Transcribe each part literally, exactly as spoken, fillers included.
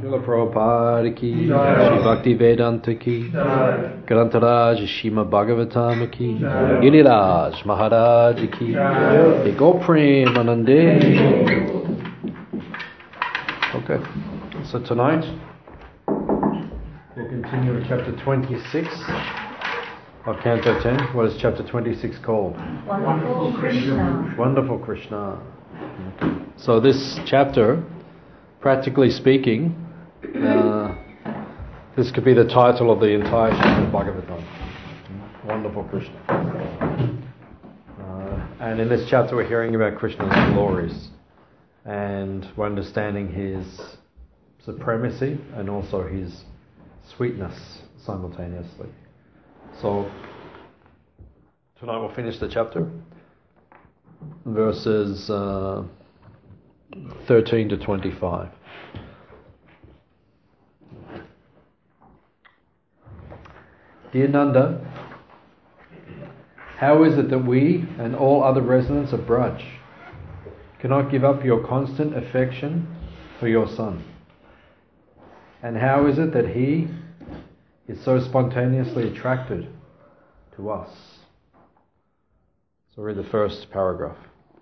Srila Prabhupada ki, Shri Bhakti Vedanta ki, Grantaraj Shima Bhagavatam ki, Giriraj Maharaj ki, Goprim Anande. Okay, so tonight we'll continue with chapter twenty-six of Canto ten. What is chapter twenty-six called? Wonderful Krishna. Wonderful Krishna. Okay. So this chapter, practically speaking, uh, this could be the title of the entire Srimad Bhagavatam. Wonderful Krishna. Uh, and in this chapter we're hearing about Krishna's glories and we're understanding his supremacy and also his sweetness simultaneously. So tonight we'll finish the chapter, verses uh, thirteen to twenty-five. Dear Nanda, how is it that we and all other residents of Braj cannot give up your constant affection for your son? And how is it that he is so spontaneously attracted to us? So read the first paragraph.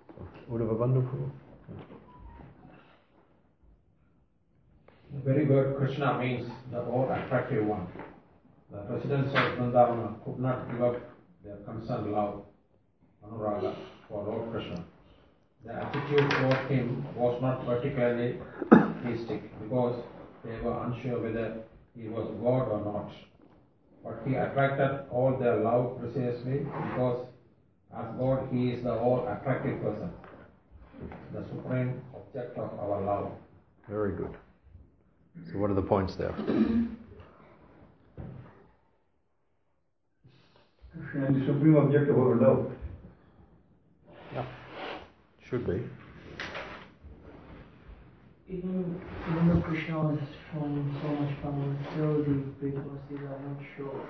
Very good. Krishna means the all attractive one. The residents of Vrindavana could not give up their concerned love, Anuraga, for Lord Krishna. Their attitude toward him was not particularly theistic because they were unsure whether he was God or not. But he attracted all their love precisely because as God he is the all attractive person, the supreme object of our love. Very good. So what are the points there? Krishna is the supreme object of our love. Yeah, should be. Even, even though Krishna has shown so much power, still the Brajavasis are not sure.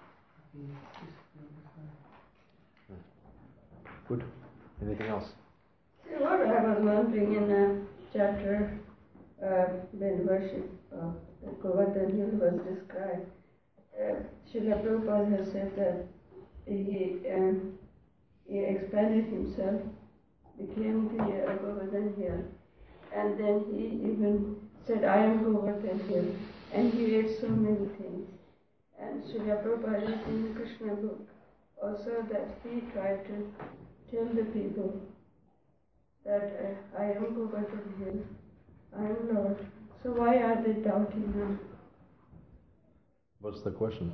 Good. Anything else? See, what I was wondering in a chapter uh, when worship of Govardhan Hill was described, uh, Srila Prabhupada has said that he, um, he expanded himself, became the uh, Govardhan Hill, and then he even said, I am Govardhan Hill, and he ate so many things. And Srila Prabhupada is in the Krishna book also that he tried to tell the people that uh, I am Govardhan Hill, I am Lord. So why are they doubting him? What's the question?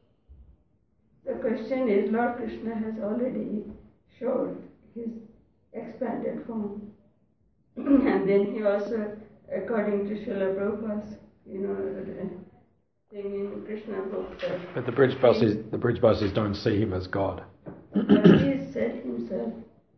The question is, Lord Krishna has already showed his expanded form. And then he also, according to Srila Prabhupada's, you know, thing in Krishna book. That But the Brijbasis, the Brijbasis don't see him as God. But he said himself.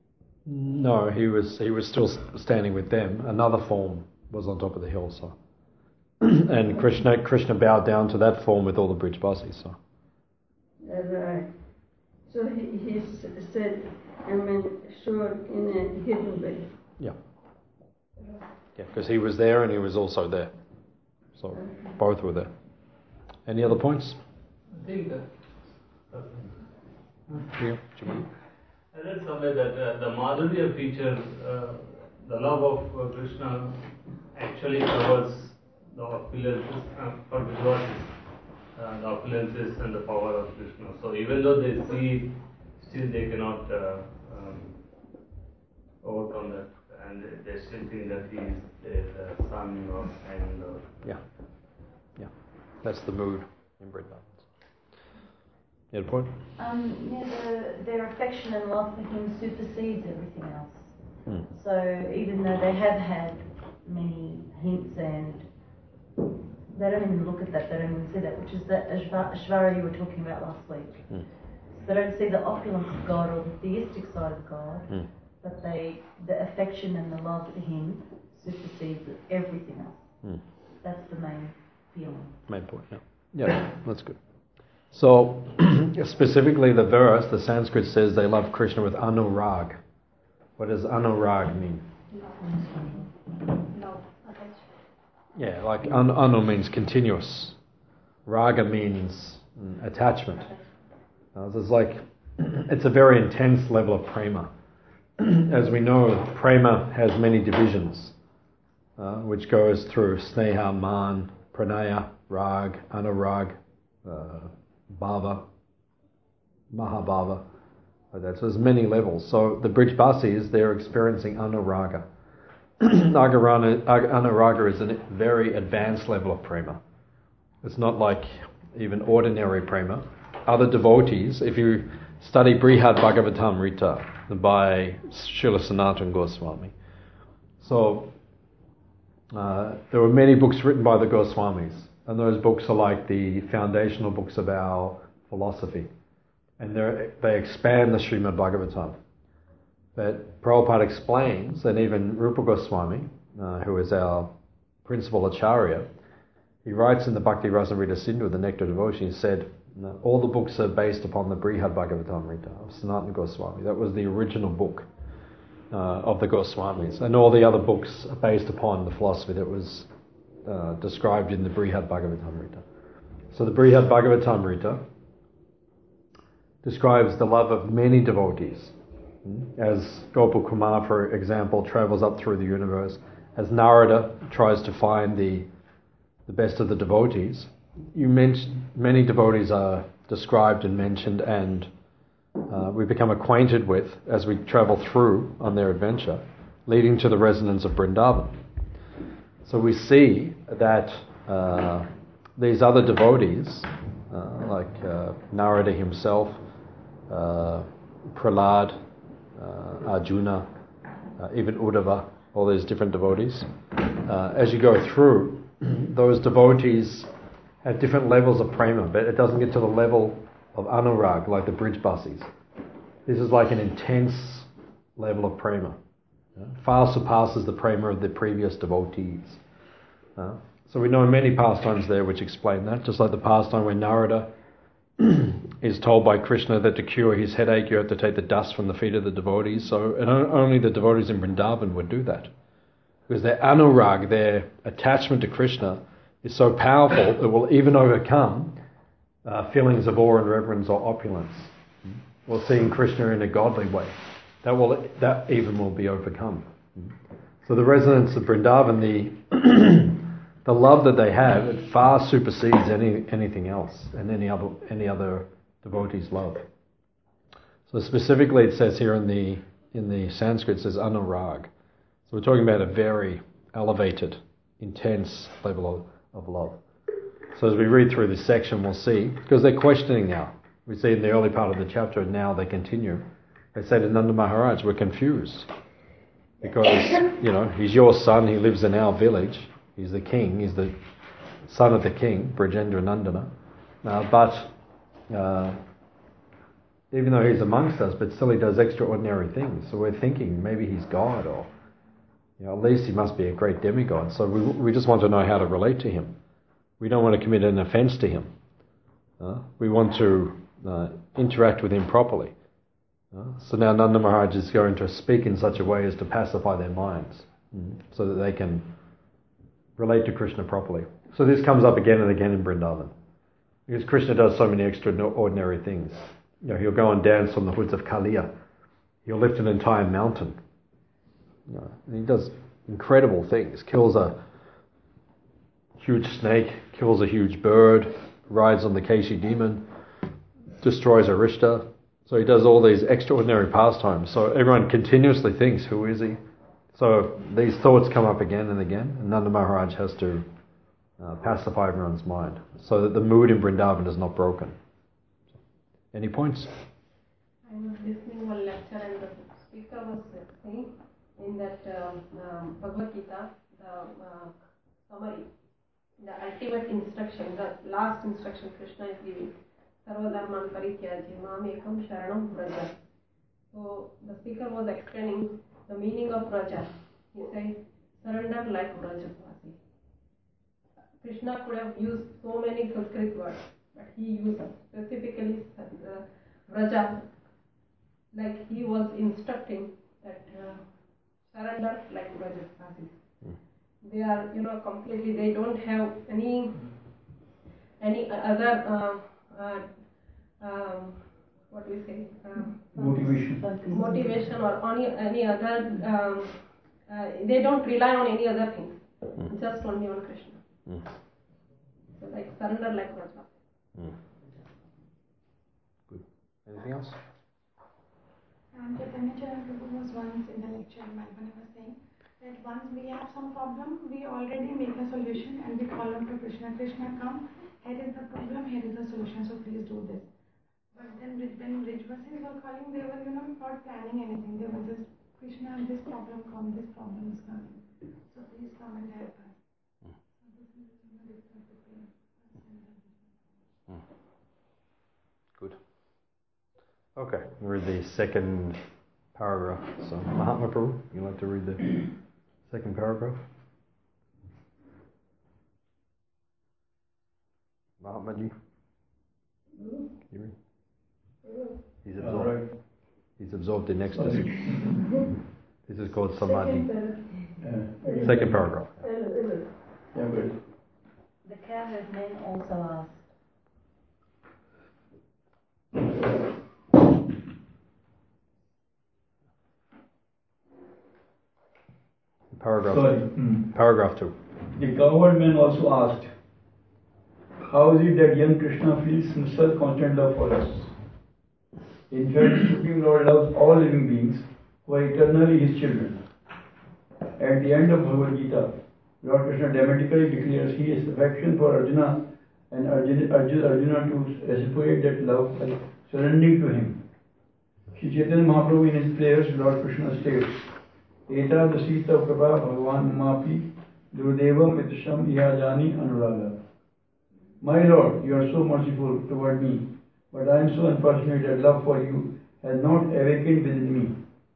No, he was he was still standing with them. Another form was on top of the hill, so and Krishna Krishna bowed down to that form with all the Brijbasis. So That's right. So he, he said, I mean, sure, in a hidden way. yeah, yeah, because he was there and he was also there, so okay. Both were there. Any other points? I think that. Uh, Yeah, Jimmy. I read somewhere that uh, the Madhurya feature, uh, the love of uh, Krishna, actually covers the opulences uh, for Vishwasis, uh, the opulences and the power of Krishna. So even though they see, still they cannot uh, um, overcome that, and they, they still think that he is their uh, son or and. Or Yeah, yeah, that's the mood in Vrindavan. You had a point? Um, yeah, the, their affection and love for him supersedes everything else. Hmm. So even though they have had many hints and they don't even look at that, they don't even see that, which is that Ashvara you were talking about last week. Hmm. So they don't see the opulence of God or the theistic side of God, Hmm. but they, the affection and the love for him supersedes everything else. Hmm. That's the main feeling. Main point, yeah. Yeah, that's good. So, specifically the verse, the Sanskrit says they love Krishna with anurag. What does anurag mean? No, Yeah, like an, anu means continuous. Raga means mm, attachment. Uh, so it's like, it's a very intense level of prema. As we know, prema has many divisions, uh, which goes through sneha, man, pranaya, rag, anurag, uh, bhava, mahabhava. Like that. So there's many levels. So the Brijbasis, they're experiencing anuraga. Agarana, anuraga is a very advanced level of prema. It's not like even ordinary prema. Other devotees, if you study Brihad Bhagavatamrita by Srila Sanatana Goswami, so uh, there were many books written by the Goswamis, and those books are like the foundational books of our philosophy, and they expand the Srimad Bhagavatam. But Prabhupada explains, and even Rupa Goswami, uh, who is our principal acharya, he writes in the Bhakti Rasamrita Sindhu, the Nectar Devotion, he said, all the books are based upon the Brihad Bhagavatamrita of Sanatana Goswami. That was the original book uh, of the Goswamis. And all the other books are based upon the philosophy that was uh, described in the Brihad Bhagavatamrita. So the Brihad Bhagavatamrita describes the love of many devotees. As Gopal Kumar, for example, travels up through the universe, as Narada tries to find the the best of the devotees, you mentioned many devotees are described and mentioned, and uh, we become acquainted with as we travel through on their adventure, leading to the resonance of Vrindavan. So we see that uh, these other devotees, uh, like uh, Narada himself, uh, Prahlad, uh, Arjuna, uh, even Uddhava, all these different devotees, uh, as you go through, those devotees have different levels of prema, but it doesn't get to the level of anurag like the Brijbasis. This is like an intense level of prema. Uh, far surpasses the prema of the previous devotees. Uh, so we know many pastimes there which explain that, just like the pastime where Narada is told by Krishna that to cure his headache you have to take the dust from the feet of the devotees. So and only the devotees in Vrindavan would do that. Because their anurag, their attachment to Krishna, is so powerful that will even overcome uh, feelings of awe and reverence or opulence. Or seeing Krishna in a godly way. That will that even will be overcome. So the resonance of Vrindavan, the the love that they have, it far supersedes any anything else and any other any other devotee's love. So specifically, it says here in the in the Sanskrit, it says anurag. So we're talking about a very elevated, intense level of, of love. So as we read through this section, we'll see, because they're questioning now. We see in the early part of the chapter, and now they continue. They say to Nanda Maharaj, we're confused. Because, you know, he's your son, he lives in our village. He's the king, he's the son of the king, Brajendra Nandana. Uh, but uh, even though he's amongst us, but still he does extraordinary things. So we're thinking maybe he's God, or you know, at least he must be a great demigod. So we we just want to know how to relate to him. We don't want to commit an offence to him. Uh, we want to uh, interact with him properly. Uh, so now Nanda Maharaj is going to speak in such a way as to pacify their minds, mm, so that they can relate to Krishna properly. So this comes up again and again in Vrindavan. Because Krishna does so many extraordinary things. You know, he'll go and dance on the hoods of Kaliya. He'll lift an entire mountain. You know, and he does incredible things. Kills a huge snake, kills a huge bird, rides on the Keshi demon, destroys Arishta. So he does all these extraordinary pastimes. So everyone continuously thinks, who is he? So these thoughts come up again and again, and Nanda Maharaj has to uh, pacify everyone's mind so that the mood in Vrindavan is not broken. Any points? I was listening one lecture, and the speaker was saying in that um, um, Bhagavad Gita, the uh, summary, the ultimate instruction, the last instruction Krishna is giving, Sarvadharman Parityajya Mam Ekam Sharanam Vraja. So the speaker was explaining the meaning of Vraja. He said, surrender like Vrajavasi. Krishna could have used so many Sanskrit words, but he used specifically uh, Vraja, like he was instructing that uh, surrender like Vrajavasi. they are, you know, completely, they don't have any any other uh, uh, um, what do we say uh, Motivation. motivation or any any other um, uh, they don't rely on any other things, Mm. just only on Krishna. Mm. So like surrender like Raja. Mm. Good. Anything else? And Chaitanya Prabhu was once in the lecture, Malvana was saying that once we have some problem, we already make a solution and we call out to Krishna. Krishna, come, here is the problem, here is the solution, so please do this. But then when Brijvasis were calling, they were, you know, not planning anything. They were just, Krishna, this problem come, this problem is coming. So please come and help us. Mm. So this is, you know, different between us and the Mm. Good. Okay, we'll read the second paragraph. So, Mahatma Prabhu, you like to read the second paragraph? Mahatma ji, can you read? He's All absorbed. right. He's absorbed in ecstasy. This is called samadhi. Uh, Second paragraph. Yeah, good. The careless men also asked, Paragraph. Sorry. Mm. Paragraph two. The cowherd man also asked, how is it that young Krishna feels himself constant love for us? In fact, the Supreme Lord loves all living beings who are eternally his children. At the end of Bhagavad Gita, Lord Krishna dramatically declares his affection for Arjuna and Arjuna, Arjuna, Arjuna to reciprocate that love by surrendering to him. Shri Chaitanya Mahaprabhu in his prayers, Lord Krishna states, Eta dasita prabha bhagavan mapi durdevam mitasham ihajani anuraga. My Lord, you are so merciful toward me, but I am so unfortunate that love for you has not awakened within me.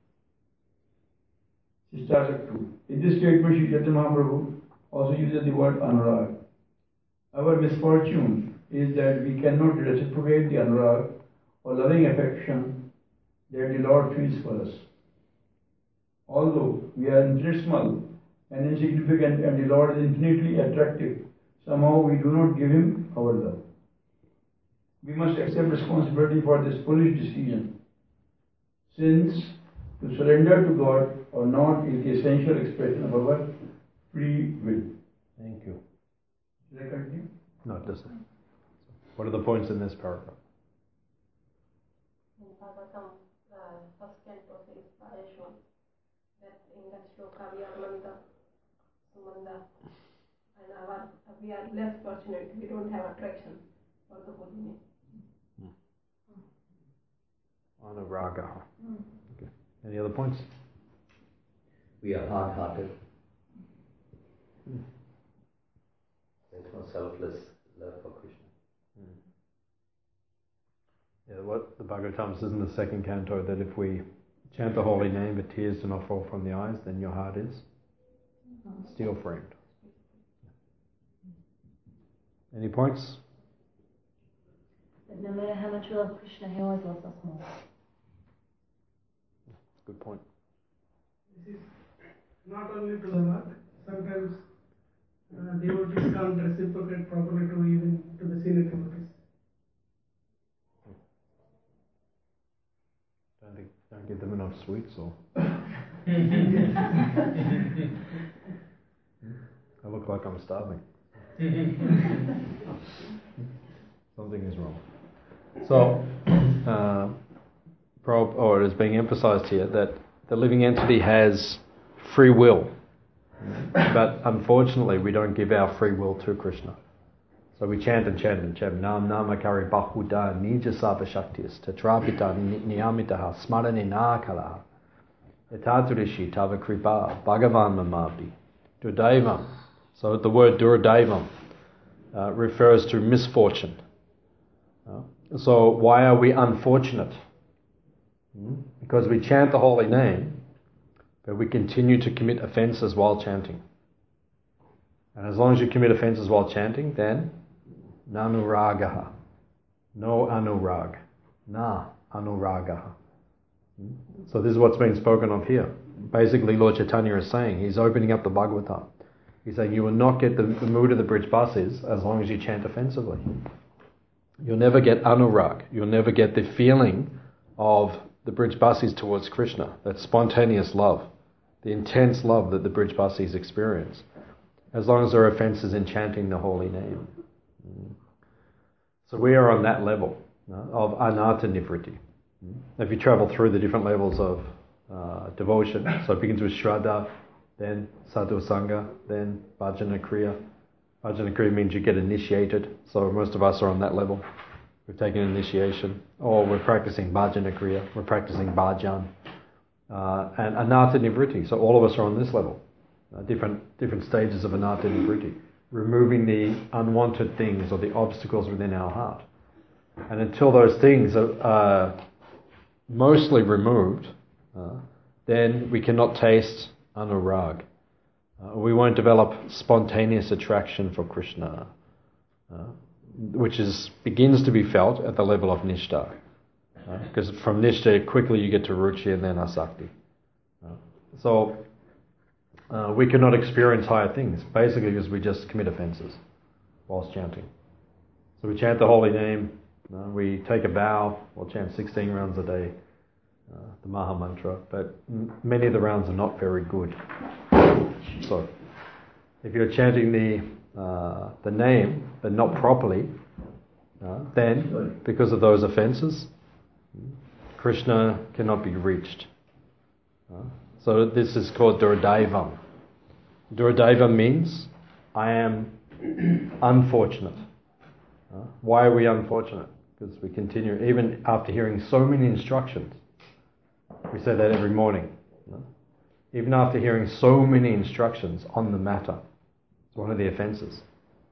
Sistasak two. In this statement, Shri Chaitanya Mahaprabhu also uses the word anurag. Our misfortune is that we cannot reciprocate the anurag or loving affection that the Lord feels for us. Although we are infinitesimal and insignificant and the Lord is infinitely attractive, somehow we do not give him our love. We must accept responsibility for this foolish decision, since to surrender to God or not is the essential expression of our free will. Thank you. Should I continue? No, it doesn't. What are the points in this paragraph? In Bhagavatam, uh, first canto says, Parashon, that in that shloka we are Manda, Sumanda, and our, we are less fortunate, we don't have attraction for the holy name. Anuraga. Okay. Any other points? We are hard-hearted. There's no selfless love for Krishna. Mm. Yeah, what the Bhagavatam says in the second canto, that if we chant the holy name but tears do not fall from the eyes, then your heart is steel framed. Any points? that no matter how much we love Krishna, he always loves us more. Good point. This is not only to the Lord, sometimes uh, devotees can't reciprocate properly to even to the senior devotees. Don't, think, don't give them enough sweets, or I look like I'm starving. Something is wrong. So, uh, prob- or it is being emphasized here that the living entity has free will, but unfortunately we don't give our free will to Krishna. So we chant and chant and chant. Nam namakari bahuda nija sapa shaktis tatrapita niyamitaha smarane nakalaha etaturishi tava kripa bhagavan mamapi durdevam. So the word durdevam uh, refers to misfortune. Uh, so why are we unfortunate? Hmm? Because we chant the holy name, but we continue to commit offences while chanting. And as long as you commit offences while chanting, then nanuragaha, no anurag, na anuragaha. Hmm? So this is what's being spoken of here. Basically, Lord Chaitanya is saying, he's opening up the Bhagavatam. He's saying you will not get the, the mood of the bridge basis as long as you chant offensively. You'll never get anurag. You'll never get the feeling of the bridge basis towards Krishna, that spontaneous love, the intense love that the bridge basis experience, as long as there are offences in chanting the holy name. So we are on that level of anartha nivritti. If you travel through the different levels of uh, devotion, so it begins with Shraddha, then Sadhu Sangha, then Bhajana Kriya. Bhajana Kriya means you get initiated, so most of us are on that level. We've taken initiation, or we're practicing Bhajana Kriya, we're practicing Bhajan, uh, and Anartha Nivritti, so all of us are on this level. Uh, different different stages of Anartha Nivritti, removing the unwanted things or the obstacles within our heart. And until those things are uh, mostly removed, uh, then we cannot taste anurag. Uh, we won't develop spontaneous attraction for Krishna, uh, which is begins to be felt at the level of nishtha. Because uh, from nishtha, quickly you get to ruchi and then asakti. Uh, so uh, we cannot experience higher things, basically because we just commit offences whilst chanting. So we chant the holy name, uh, we take a vow, we'll chant sixteen rounds a day, uh, the Maha Mantra, but m- many of the rounds are not very good. So, if you're chanting the uh, the name but not properly, uh, then because of those offences, Krishna cannot be reached. Uh, so this is called Duradaivam. Duradaivam means I am unfortunate. Uh, why are we unfortunate? Because we continue, even after hearing so many instructions. We say that every morning. Uh, Even after hearing so many instructions on the matter. It's one of the offences.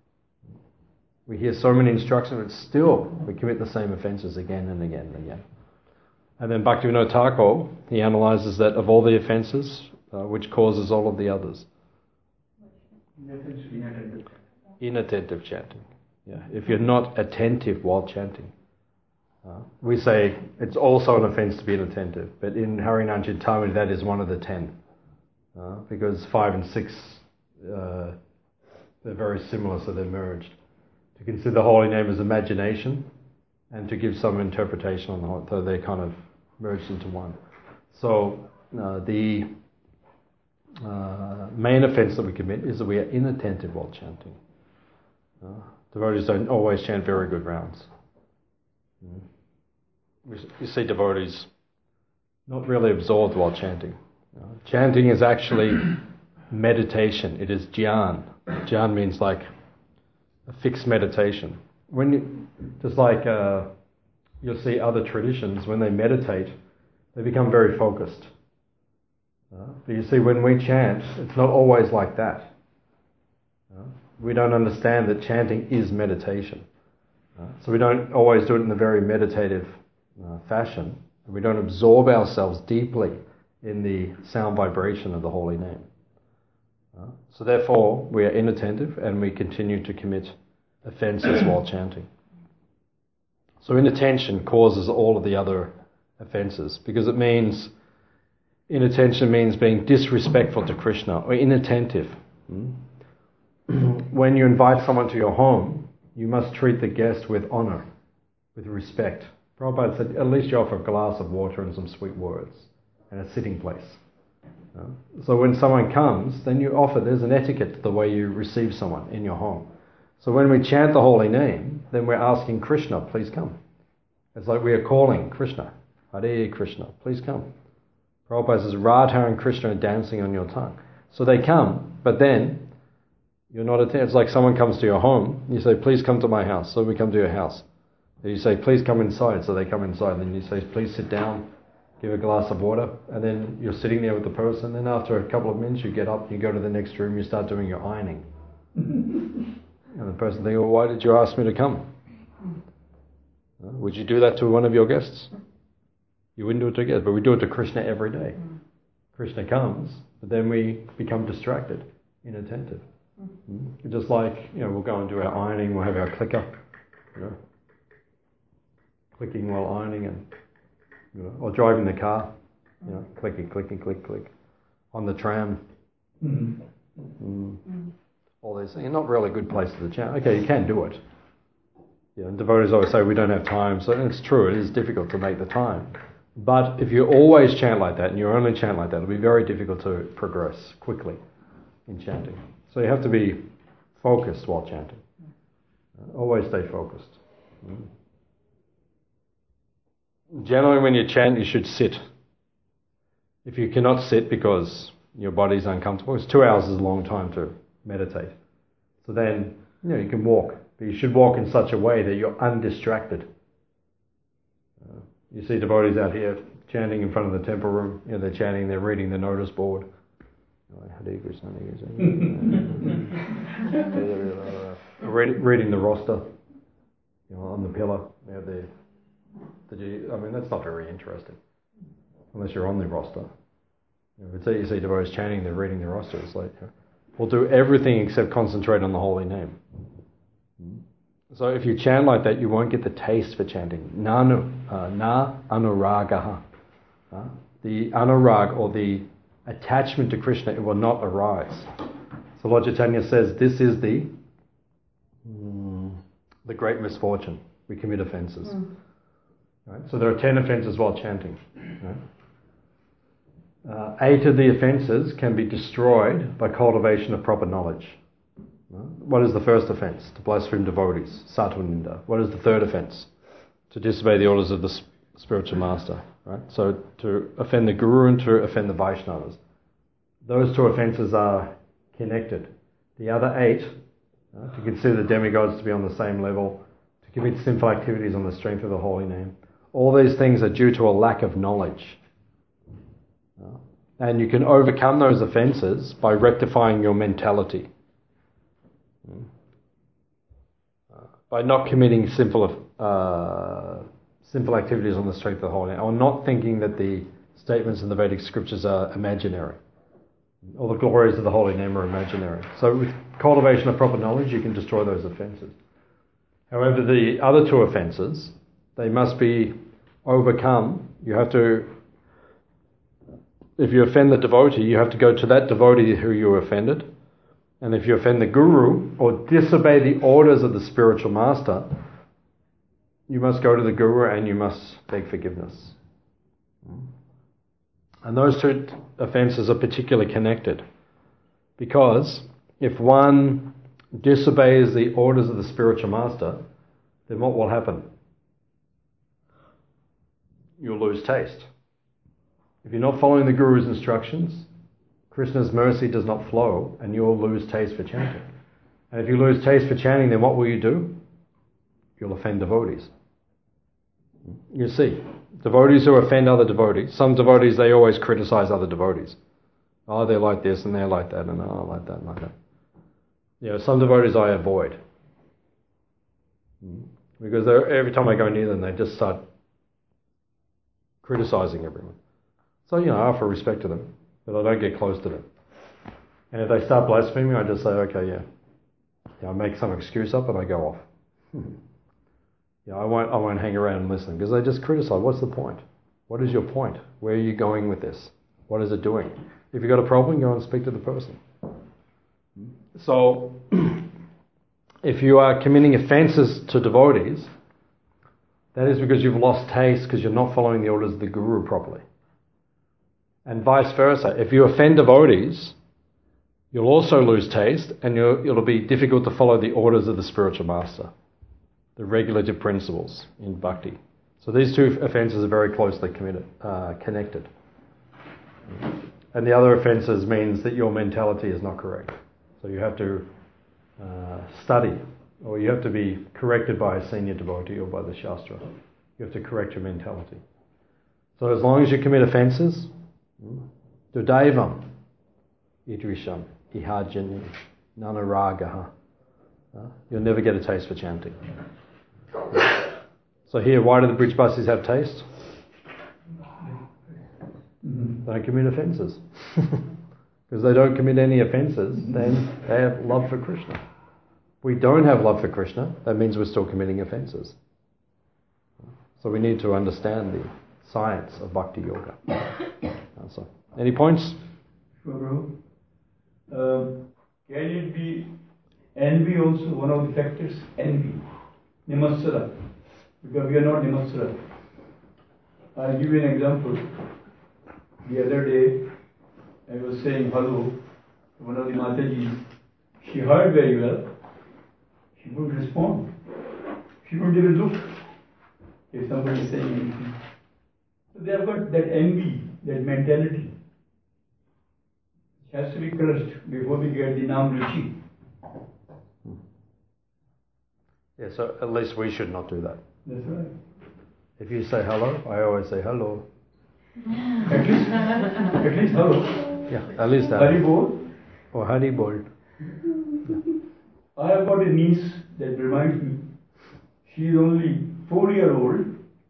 We hear so many instructions, but still we commit the same offences again and again and again. And then Bhaktivinoda Thakur, he analyses that of all the offences, uh, which causes all of the others? Inattentive. Inattentive chanting. Yeah. If you're not attentive while chanting. Uh, we say it's also an offence to be inattentive, but in Harinam Chintamani that is one of the ten. Uh, because five and six, uh, they're very similar, so they're merged. To consider the holy name as imagination, and to give some interpretation on the whole, so they're kind of merged into one. So uh, the uh, main offence that we commit is that we are inattentive while chanting. Uh, devotees don't always chant very good rounds. Mm. You see devotees not really absorbed while chanting. Uh, chanting is actually meditation. It is jhyan. Jhyan means like a fixed meditation. When you, just like uh, you'll see other traditions, when they meditate, they become very focused. Uh, but you see, when we chant, it's not always like that. Uh, we don't understand that chanting is meditation. Uh, so we don't always do it in a very meditative uh, fashion. We don't absorb ourselves deeply in the sound vibration of the holy name. Uh, so therefore, we are inattentive and we continue to commit offences while chanting. So inattention causes all of the other offences, because it means, inattention means being disrespectful to Krishna, or inattentive. Hmm? When you invite someone to your home, you must treat the guest with honour, with respect. Prabhupada said, at least you offer a glass of water and some sweet words, and a sitting place. Uh, so when someone comes, then you offer, there's an etiquette to the way you receive someone in your home. So when we chant the holy name, then we're asking Krishna, please come. It's like we are calling Krishna, Hare Krishna, please come. Prabhupada says, Radha and Krishna are dancing on your tongue. So they come, but then you're not attentive. It's like someone comes to your home, you say, please come to my house. So we come to your house. And you say, please come inside. So they come inside. And then you say, please sit down, give a glass of water. And then you're sitting there with the person. Then after a couple of minutes, you get up, you go to the next room, you start doing your ironing. And the person thinks, well, why did you ask me to come? Uh, would you do that to one of your guests? You wouldn't do it together, but we do it to Krishna every day. Krishna comes, but then we become distracted, inattentive. Mm-hmm. Just like, you know, we'll go and do our ironing, we'll have our clicker, you know, clicking while ironing, and you know, or driving the car, you know, clicking, clicking, click, click, on the tram. Mm-hmm. Mm. Mm. All these things are not really good places to chant. Okay, you can do it. You know, devotees always say we don't have time, so it's true, it is difficult to make the time. But if you always chant like that, and you only chant like that, it'll be very difficult to progress quickly in chanting. So you have to be focused while chanting. Uh, always stay focused. Mm. Generally when you chant, you should sit. If you cannot sit because your body's uncomfortable, it's two hours is a long time to meditate. So then, you know, you can walk, but you should walk in such a way that you're undistracted. Uh, you see devotees out here chanting in front of the temple room. You know, they're chanting, they're reading the notice board. Hare Krishna, Hare Krishna. Read, reading the roster, you know, on the pillar. You know, the, the, I mean, that's not very interesting, unless you're on the roster. You know, but you see devotees chanting, they're reading the roster. It's like, you know, we'll do everything except concentrate on the holy name. So if you chant like that, you won't get the taste for chanting. Nanu, uh, na anuragaha. Uh, the anurag, or the attachment to Krishna, it will not arise. So Lord Chaitanya says this is the mm, the great misfortune. We commit offences. Mm. Right? So there are ten offences while chanting. Right? Uh, eight of the offences can be destroyed by cultivation of proper knowledge. Right? What is the first offence? To blaspheme devotees, Satvaninda. What is the third offence? To disobey the orders of the sp- spiritual master. Right? So to offend the Guru and to offend the Vaishnavas. Those two offences are connected. The other eight, right, to consider the demigods to be on the same level, to commit sinful activities on the strength of the holy name. All these things are due to a lack of knowledge. And you can overcome those offences by rectifying your mentality. Uh, by not committing sinful, uh, sinful activities on the strength of the holy name, or not thinking that the statements in the Vedic scriptures are imaginary. All the glories of the holy name are imaginary. So with cultivation of proper knowledge, you can destroy those offences. However, the other two offences, they must be overcome. You have to, if you offend the devotee, you have to go to that devotee who you offended. And if you offend the Guru or disobey the orders of the spiritual master, you must go to the Guru and you must beg forgiveness. And those two offences are particularly connected, because if one disobeys the orders of the spiritual master, then what will happen? You'll lose taste. If you're not following the Guru's instructions, Krishna's mercy does not flow and you'll lose taste for chanting. And if you lose taste for chanting, then what will you do? You'll offend devotees. You see, devotees who offend other devotees, some devotees, they always criticize other devotees. Oh, they're like this and they're like that and oh, like that and like that. You know, some devotees I avoid. Because every time I go near them, they just start criticizing everyone. So, you know, I offer respect to them, but I don't get close to them. And if they start blaspheming, I just say, okay, yeah. yeah I make some excuse up and I go off. Hmm. Yeah, I won't, I won't hang around and listen, because they just criticize. What's the point? What is your point? Where are you going with this? What is it doing? If you've got a problem, go and speak to the person. So, if you are committing offences to devotees, that is because you've lost taste, because you're not following the orders of the Guru properly. And vice versa. If you offend devotees, you'll also lose taste, and it'll be difficult to follow the orders of the spiritual master, the regulative principles in bhakti. So these two offences are very closely committed, uh, connected. And the other offences means that your mentality is not correct. So you have to uh, study, or you have to be corrected by a senior devotee or by the Shastra. You have to correct your mentality. So as long as you commit offences, Dudaivam, Idrisham, Ihajani, Nanaragaha, you'll never get a taste for chanting. So here, why do the Brijbasis have taste? They don't commit offences. Because they don't commit any offences, then they have love for Krishna. If we don't have love for Krishna, that means we're still committing offences. So we need to understand the science of Bhakti Yoga. So, any points? Sure, bro. Um, can it be envy also one of the factors? Envy. Nimatsara. Because we are not Nimatsara. I'll give you an example. The other day, I was saying hello to one of the Matajis. She heard very well. She wouldn't respond. She wouldn't even look if somebody is saying anything. So they have got that envy, that mentality. It has to be crushed before we get the Nam Ruchi. Yeah, so at least we should not do that. That's right. If you say hello, I always say hello. At least, at least hello. Yeah, at least that. Hari Bol. Or Hari Bol. I have got a niece that reminds me. She is only four year old.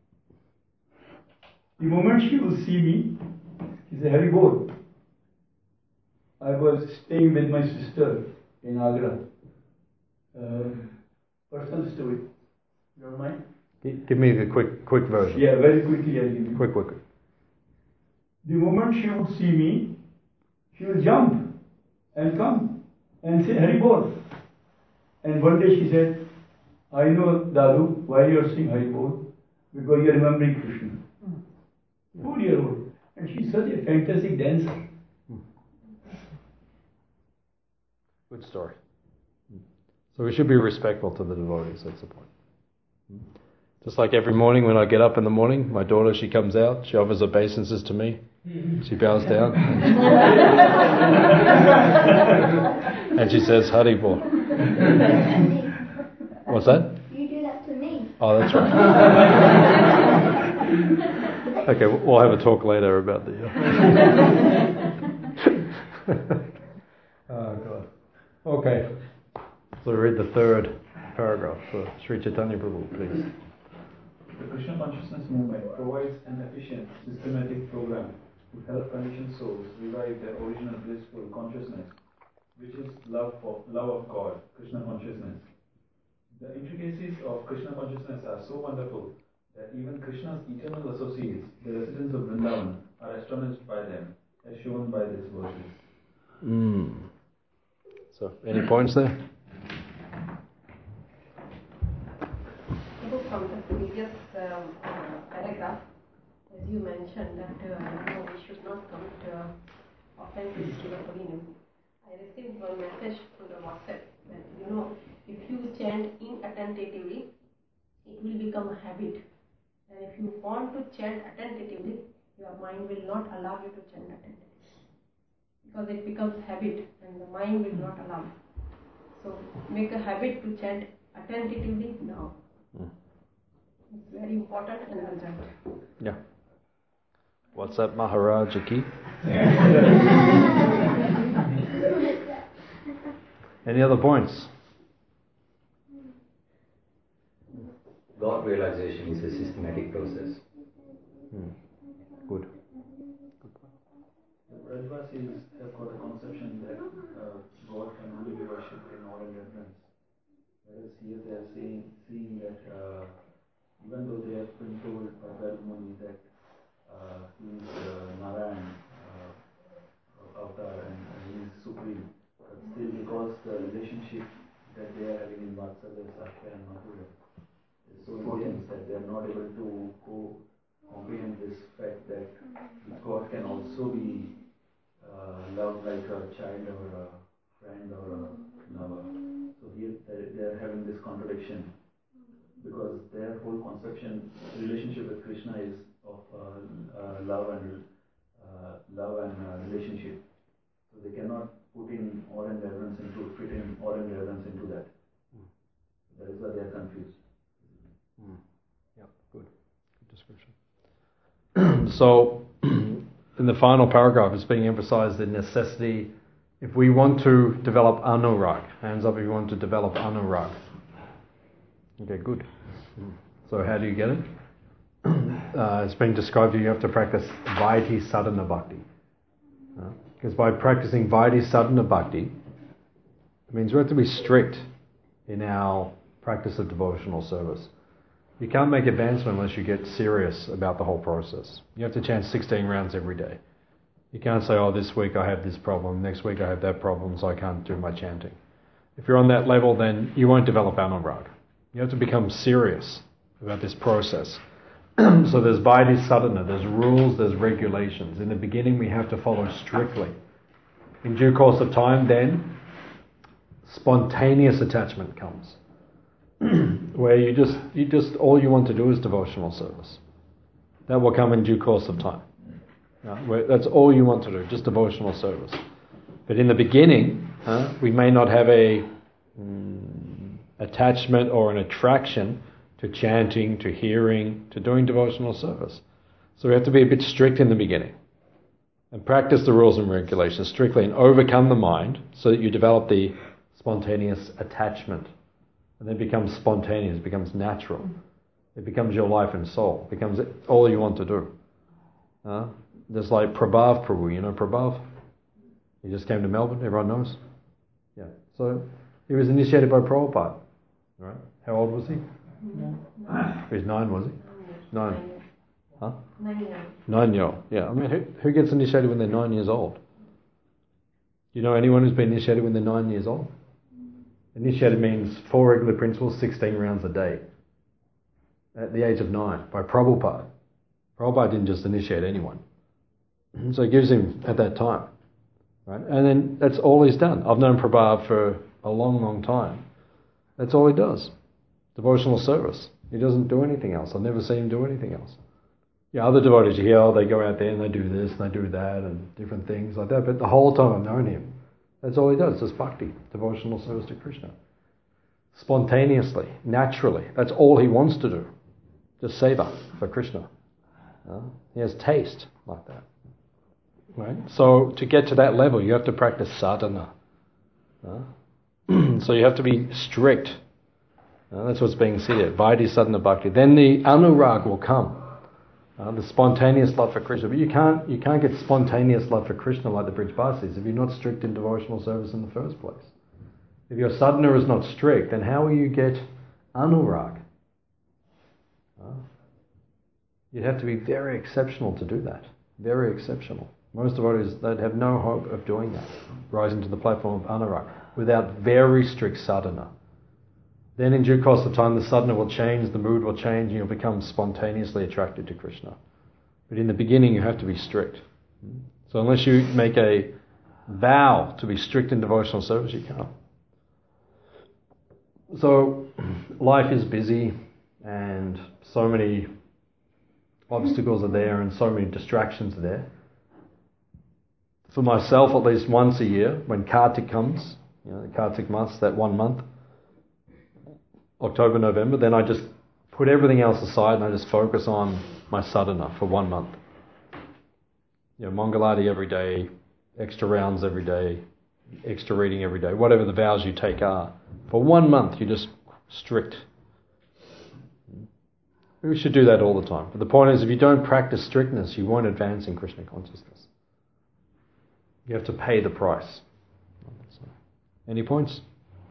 The moment she will see me, she says, Hari Bol. I was staying with my sister in Agra. Uh, personal story. You don't mind? Give me the quick, quick version. Yeah, very quickly I'll give you. Quick, quick. The moment she would see me, she will jump and come and say Hari Bol. And one day she said, I know, Dadu, why you are saying Hari Bol? Because you are remembering Krishna. Mm. Four year old. And she's such a fantastic dancer. Mm. Good story. Mm. So we should be respectful to the devotees, that's the point. Mm. Just like every morning when I get up in the morning, my daughter, she comes out, she offers obeisances to me, she bows down, and she says, Hari Bol. What's that? You do that to me. Oh, that's right. Okay, we'll have a talk later about the... Oh, God. Okay, so read the third paragraph for Sri Chaitanya Prabhu, please. The Krishna Consciousness Movement provides an efficient, systematic program to help conditioned souls revive their original blissful consciousness, which is love for love of God, Krishna consciousness. The intricacies of Krishna consciousness are so wonderful that even Krishna's eternal associates, the residents of Vrindavan, are astonished by them, as shown by these verses. Mm. So, any points there? From the previous um, uh, paragraph, as you mentioned that uh, you know, we should not commit uh, offenses to the holy name. I received one message through the WhatsApp that you know if you chant inattentively, it will become a habit, and if you want to chant attentively, your mind will not allow you to chant attentively because it becomes habit, and the mind will not allow. So make a habit to chant attentively now. Mm. It's very important and urgent. Yeah. What's that, Maharaja Ki? Any other points? God realization is a systematic process. Hmm. Good. The Brajvasis have got a conception that uh, God can only be worshipped in all and reverence. Whereas here they are saying, seeing that uh, even though they have been told by Gargamuni that uh, he is uh, Narayan uh, avatar and, and he is supreme, but still because the relationship that they are having in Vatsalya, Sakya and Madhurya is so intense that they are not able to go comprehend this fact that God can also be uh, loved like a child or a friend or a lover. So here they are having this contradiction, because their whole conception, relationship with Krishna is of uh, uh, love and uh, love and uh, relationship. So they cannot put in awe and reverence into, fit in awe and reverence into that. Mm. That is why they are confused. Mm. Yep, good. Good description. So, in the final paragraph, it's being emphasized the necessity, if we want to develop anurag, hands up if you want to develop anurag. Okay, good. So how do you get it? Uh, it's being described here, you have to practice Vaidhi Sadhana Bhakti. Uh, because by practicing Vaidhi Sadhana Bhakti, it means we have to be strict in our practice of devotional service. You can't make advancement unless you get serious about the whole process. You have to chant sixteen rounds every day. You can't say, oh, this week I have this problem, next week I have that problem, so I can't do my chanting. If you're on that level, then you won't develop anurag. You have to become serious about this process. So there's vaidhi sadhana, there's rules, there's regulations. In the beginning we have to follow strictly. In due course of time then, spontaneous attachment comes. Where you just, you just, all you want to do is devotional service. That will come in due course of time. Yeah, where that's all you want to do, just devotional service. But in the beginning, uh, we may not have a mm, attachment or an attraction to chanting, to hearing, to doing devotional service. So we have to be a bit strict in the beginning and practice the rules and regulations strictly and overcome the mind so that you develop the spontaneous attachment. And then it becomes spontaneous, it becomes natural. It becomes your life and soul. It becomes all you want to do. Uh, just like Prabhav Prabhu, you know Prabhav? He just came to Melbourne, everyone knows. Yeah. So he was initiated by Prabhupada. Right? How old was he? No. He was nine, was he? Nine. Huh? Nine years. Nine year old. Yeah. I mean, who, who gets initiated when they're nine years old? Do you know anyone who's been initiated when they're nine years old? Initiated means four regular principles, sixteen rounds a day. At the age of nine, by Prabhupada. Prabhupada didn't just initiate anyone. So he gives him at that time. Right? And then that's all he's done. I've known Prabhupada for a long, long time. That's all he does. Devotional service. He doesn't do anything else. I've never seen him do anything else. Yeah, other devotees you hear, oh, they go out there and they do this and they do that and different things like that. But the whole time I've known him, that's all he does, just bhakti, devotional service to Krishna. Spontaneously, naturally. That's all he wants to do. Just seva for Krishna. Uh, he has taste like that. Right? So to get to that level, you have to practice sadhana. Uh, so you have to be strict. Uh, that's what's being said here. Vaidhi sadhana bhakti. Then the anurag will come. Uh, the spontaneous love for Krishna. But you can't you can't get spontaneous love for Krishna like the Brijbasis if you're not strict in devotional service in the first place. If your sadhana is not strict, then how will you get anurag? Uh, you'd have to be very exceptional to do that. Very exceptional. Most devotees, they'd have no hope of doing that, rising to the platform of anurag, without very strict sadhana. Then in due course of time, the sadhana will change, the mood will change, and you'll become spontaneously attracted to Krishna. But in the beginning, you have to be strict. So unless you make a vow to be strict in devotional service, you can't. So life is busy, and so many obstacles are there, and so many distractions are there. For myself, at least once a year, when Kartik comes, you know, the Kartik month, that one month, October, November, then I just put everything else aside and I just focus on my sadhana for one month. You know, Mangalati every day, extra rounds every day, extra reading every day, whatever the vows you take are. For one month, you just strict. We should do that all the time. But the point is, if you don't practice strictness, you won't advance in Krishna consciousness. You have to pay the price. Any points?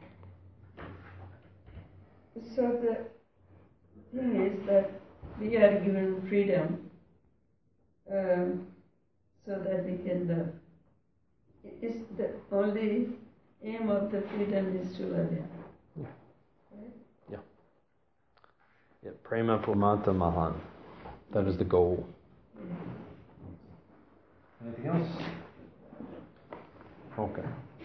So the thing is that we are given freedom um, so that we can love. Is the only aim of the freedom is to love Him. Yeah. Right? Yeah. Yeah. Prema Purmata Mahan. That is the goal. Yeah. Anything else? Okay.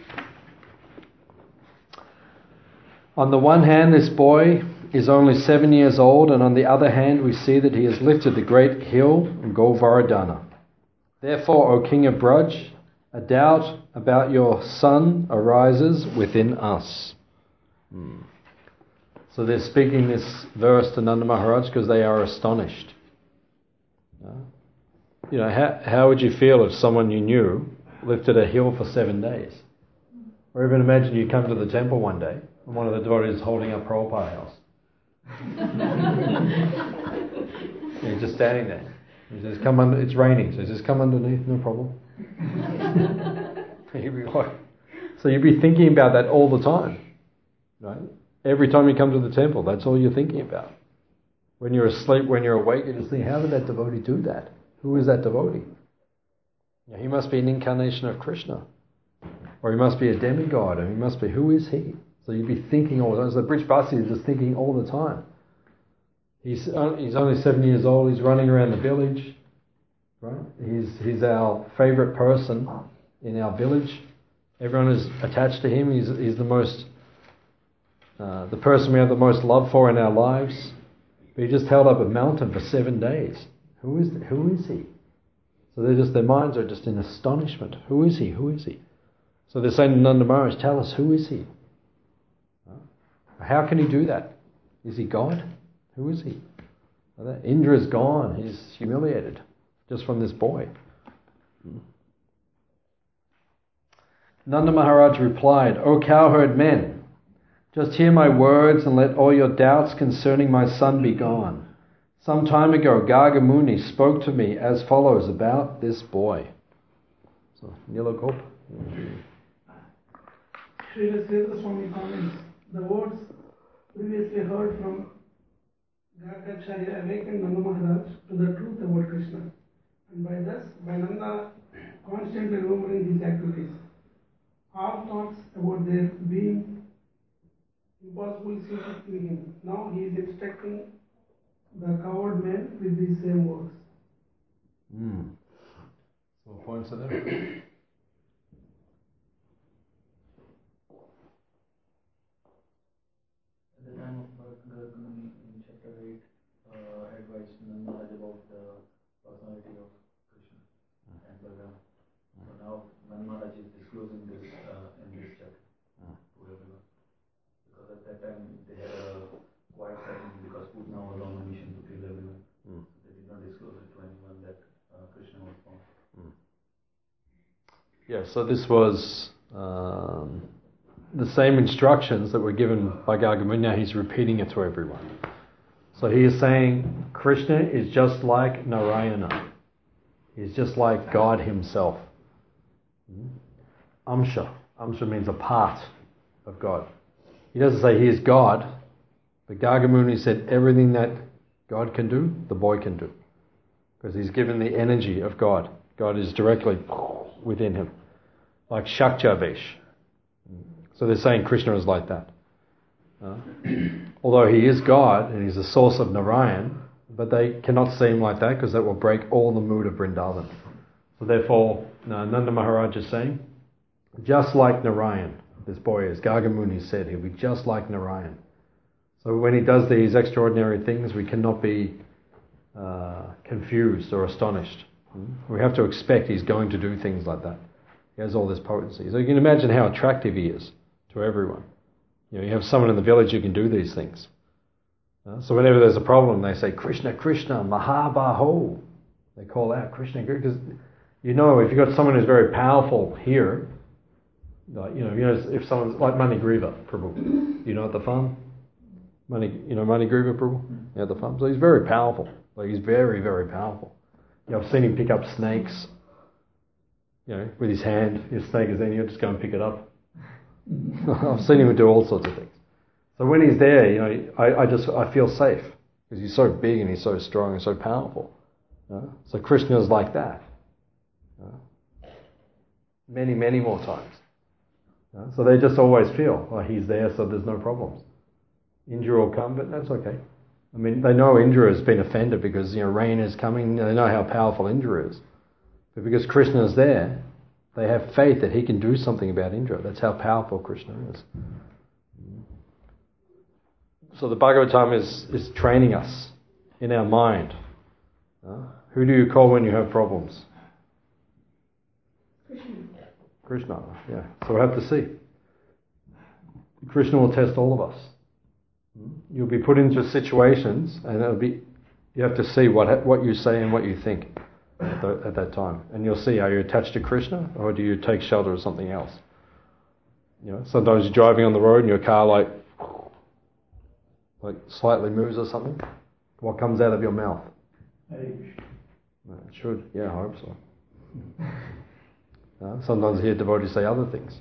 On the one hand, this boy is only seven years old, and on the other hand, we see that he has lifted the great hill Govardhana. Therefore, O King of Braj, a doubt about your son arises within us. Hmm. So they're speaking this verse to Nanda Maharaj because they are astonished. You know, how, how would you feel if someone you knew lifted a hill for seven days? Or even imagine you come to the temple one day and one of the devotees is holding up Prabhupada House. You're just standing there. He says, "Come under." It's raining, so he says, "Come underneath, no problem." You'd be like, so you'd be thinking about that all the time, right? Every time you come to the temple, that's all you're thinking about. When you're asleep, when you're awake, you just think, how did that devotee do that? Who is that devotee? You know, he must be an incarnation of Krishna. Or he must be a demigod, or he must be, who is he? So you'd be thinking all the time. So Brij Basi is just thinking all the time. He's he's only seven years old, he's running around the village. Right? He's he's our favourite person in our village. Everyone is attached to him. He's he's the most uh, the person we have the most love for in our lives. But he just held up a mountain for seven days. Who is who is he? So they're just their minds are just in astonishment. Who is he? Who is he? So they're saying to Nanda Maharaj, tell us, who is he? How can he do that? Is he God? Who is he? Indra is gone. He's humiliated just from this boy. Nanda Maharaj replied, O cowherd men, just hear my words and let all your doubts concerning my son be gone. Some time ago, Garga Muni spoke to me as follows about this boy. So, Nilakop. Srila Sridhar Swami comments, the words previously heard from Gargacharya awakened Nanda Maharaj to the truth about Krishna. And by thus, by Nanda constantly remembering these activities, all thoughts about their being impossible ceased in him. Now he is instructing the coward men with these same words. Mm. So what points are there? At the time of Garga Muni in chapter eight, uh, advised Nanda Maharaj about the personality of Krishna and Balaram. So now Nanda Maharaj is disclosing this uh, in this chapter to everyone. Because at that time they had a quiet silence because Putna was on a mission to kill everyone. Mm. So they did not disclose it to anyone that uh, Krishna was born. Mm. Yeah, so this was um, the same instructions that were given by Garga Muni. Now he's repeating it to everyone. So he is saying Krishna is just like Narayana. He's just like God himself. Mm. Amsha. Amsha means a part of God. He doesn't say he is God, but Garga Muni said everything that God can do, the boy can do. Because he's given the energy of God. God is directly within him. Like Shaktyavesh. So they're saying Krishna is like that. Uh, although he is God and he's the source of Narayan, but they cannot see him like that because that will break all the mood of Vrindavan. So therefore, uh, Nanda Maharaj is saying, just like Narayan, this boy is, Garga Muni said, he'll be just like Narayan. So when he does these extraordinary things, we cannot be uh, confused or astonished. We have to expect he's going to do things like that. He has all this potency. So you can imagine how attractive he is to everyone. You know, you have someone in the village who can do these things. Uh, so whenever there's a problem, they say, Krishna, Krishna, Mahabaho. They call out Krishna, because you know, if you've got someone who's very powerful here, like, you know, you know, if someone's like Manigriva Prabhu, you know, at the farm, Mani, you know, Manigriva Prabhu, yeah, at the farm. So he's very powerful. Like he's very, very powerful. You know, I've seen him pick up snakes. You know, with his hand, his snake is there, he'll just go and pick it up. I've seen him do all sorts of things. So when he's there, you know, I, I just I feel safe because he's so big and he's so strong and so powerful. Uh, so Krishna is like that. Uh, many, many more times. Uh, so they just always feel, oh, he's there, so there's no problems. Indra will come, but that's okay. I mean, they know Indra has been offended because, you know, rain is coming. They know how powerful Indra is. But because Krishna is there, they have faith that he can do something about Indra. That's how powerful Krishna is. So the Bhagavatam is, is training us in our mind. Uh, who do you call when you have problems? Krishna. Krishna, yeah. So we have to see. Krishna will test all of us. You'll be put into situations and it'll be, you have to see what what you say and what you think at, the, at that time. And you'll see, are you attached to Krishna or do you take shelter of something else? You know, sometimes you're driving on the road and your car like like slightly moves or something. What comes out of your mouth? It should. Yeah, I hope so. Uh, sometimes I hear devotees say other things.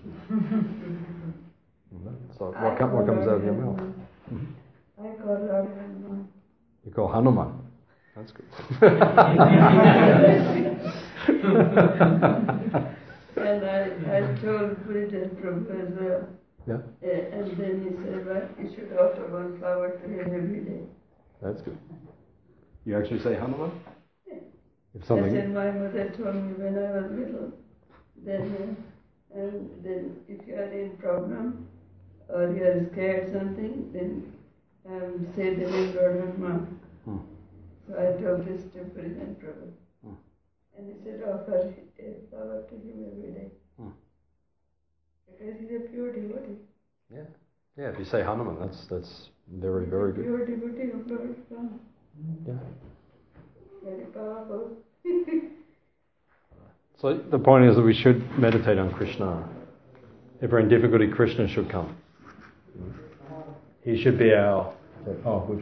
So what, com- what comes out of your mouth? Mm-hmm. I call Lord Hanuman. You call Hanuman. That's good. And I, I told Puritan Prabhu as well. Yeah. Uh, and then he said, well, you should offer one flower to him every day. That's good. You actually say Hanuman? Yeah. If something. I said, my mother told me when I was little, then, uh, and then if you are in problem or you are scared something, then um, say the name Lord Hanuman. Hmm. So I told this to Puritan Prabhu. Hmm. And he said, offer a flower to him every day. Hmm. Because he's a pure devotee. Yeah. Yeah, if you say Hanuman, that's that's very, He's very a good. pure devotee of Lord Ram. Yeah. Very powerful. So the point is that we should meditate on Krishna. If we're in difficulty, Krishna should come. He should be our... Oh, good.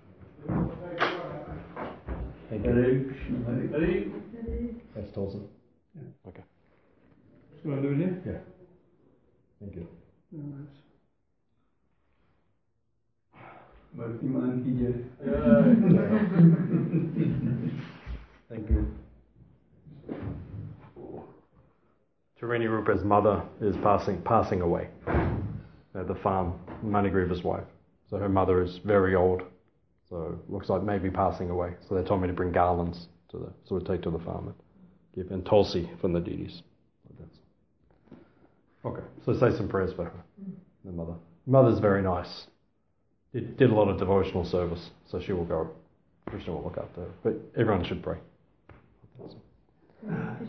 Thank you. Hare Krishna, Hare Krishna. That's Tolson. Yeah. Okay. So, do it? Yeah. Thank you. Bhaktiman ki jai. Thank you. Tarini Rupa's mother is passing passing away at the farm, Manigriva's wife. So her mother is very old, so looks like maybe passing away. So they told me to bring garlands to the, so we take to the farm and give, and Tulsi from the deities. Okay, so say some prayers for her, the mother. Mother's very nice. Did, did a lot of devotional service, so she will go. Krishna will look after her, but everyone should pray. Yeah.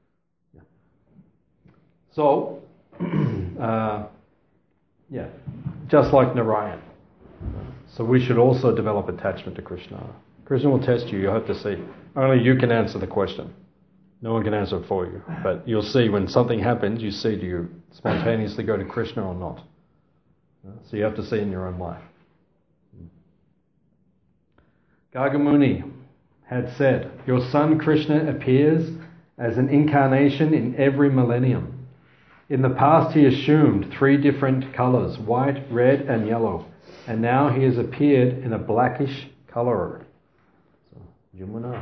So, uh, yeah, just like Narayan. So we should also develop attachment to Krishna. Krishna will test you. You'll have to see. Only you can answer the question. No one can answer it for you. But you'll see when something happens, you see, do you spontaneously go to Krishna or not? So you have to see in your own life. Gargamuni had said, your son Krishna appears as an incarnation in every millennium. In the past he assumed three different colours, white, red and yellow. And now he has appeared in a blackish colour. So, Yamuna.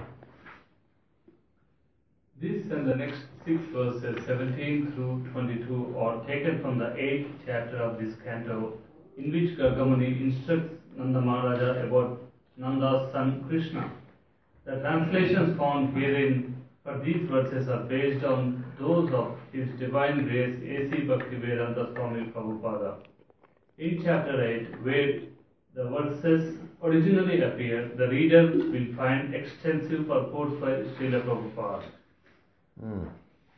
This and the next six verses, seventeen through twenty-two, are taken from the eighth chapter of this canto, in which Gargamuni instructs Nanda Maharaja about Nanda's son Krishna. The translations found herein for these verses are based on those of His Divine Grace A C Bhaktivedanta Swami Prabhupada. In chapter eight, where the verses originally appear, the reader will find extensive purports by Srila Prabhupada. Mm.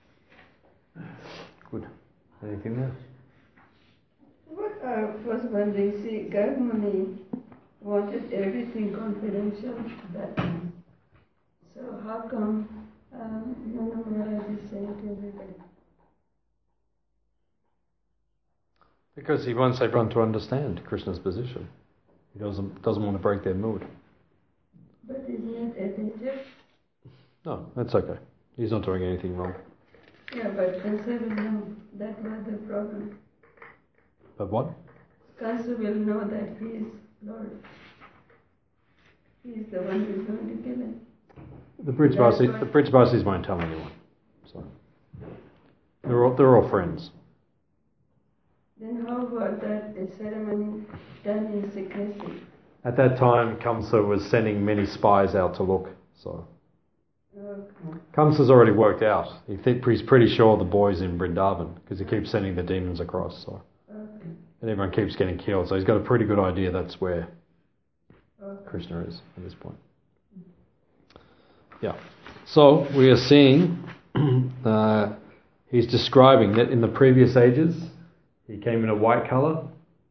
Good. Anything else? What I was wondering, see, Gargamuni wanted everything confidential at that time. So how come um, Nanda Maharaj is saying to everybody? Because he wants everyone to understand Krishna's position. He doesn't doesn't want to break their mood. But isn't it attentive? No, that's okay. He's not doing anything wrong. Yeah, but Kansa will know that was the problem. But what? Kansa will know that he is Lord. He is the one who is going to kill him. The Brijvasis, the Brijvasis won't tell anyone. So they're all they're all friends. Then how about that the ceremony done in secrecy? At that time, Kamsa was sending many spies out to look. So Okay. Kamsa's already worked out. He th- he's pretty sure the boy's in Vrindavan because he keeps sending the demons across. So Okay. and everyone keeps getting killed. So he's got a pretty good idea that's where Okay. Krishna is at this point. Yeah. So we are seeing uh, he's describing that in the previous ages he came in a white colour,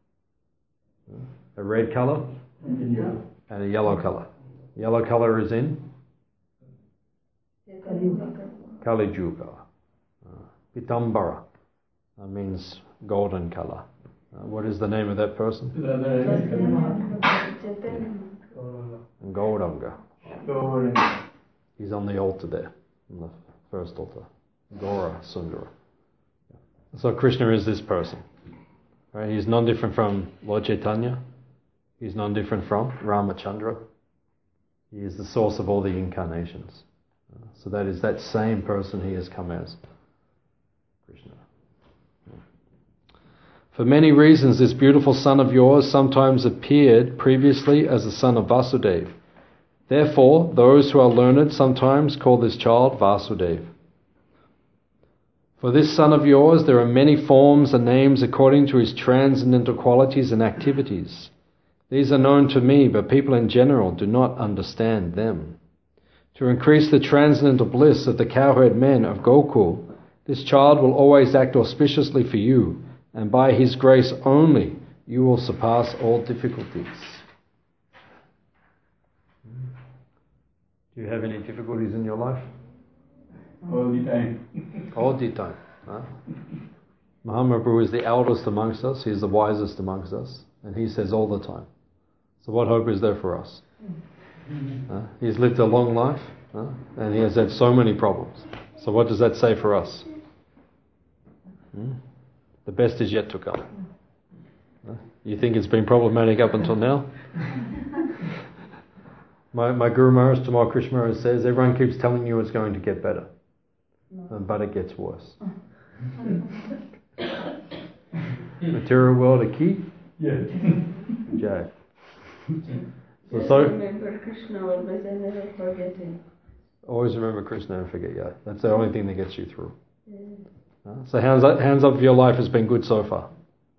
a red colour, Yeah. and a yellow colour. Yellow colour is in Kali Yuga. Uh, Pitambara uh, means golden colour. Uh, what is the name of that person? Gauranga. He's on the altar there, on the first altar. Gaura Sundara. So Krishna is this person. Right? He's none different from Lord Chaitanya. He's none different from Ramachandra. He is the source of all the incarnations. Uh, so that is that same person he has come as, Krishna. For many reasons, this beautiful son of yours sometimes appeared previously as the son of Vasudeva. Therefore, those who are learned sometimes call this child Vasudeva. For this son of yours, there are many forms and names according to his transcendental qualities and activities. These are known to me, but people in general do not understand them. To increase the transcendental bliss of the cowherd men of Gokul, this child will always act auspiciously for you, and by his grace only you will surpass all difficulties. Do you have any difficulties in your life? All the time. All the time. Huh? Mahaprabhu is the eldest amongst us, he's the wisest amongst us, and he says all the time. So what hope is there for us? Uh, he's lived a long life, uh, and he has had so many problems. So what does that say for us? Hmm? The best is yet to come. Uh, you think it's been problematic up until now? my, my Guru Maharaj, Tamal Krishna Maharaj, says, everyone keeps telling you it's going to get better, uh, but it gets worse. Material world a key? Yeah. Jai. So, Just so remember Krishna always and never forget him. always remember Krishna and forget yeah. That's the only thing that gets you through. Yeah. Uh, so hands up, hands up if your life has been good so far.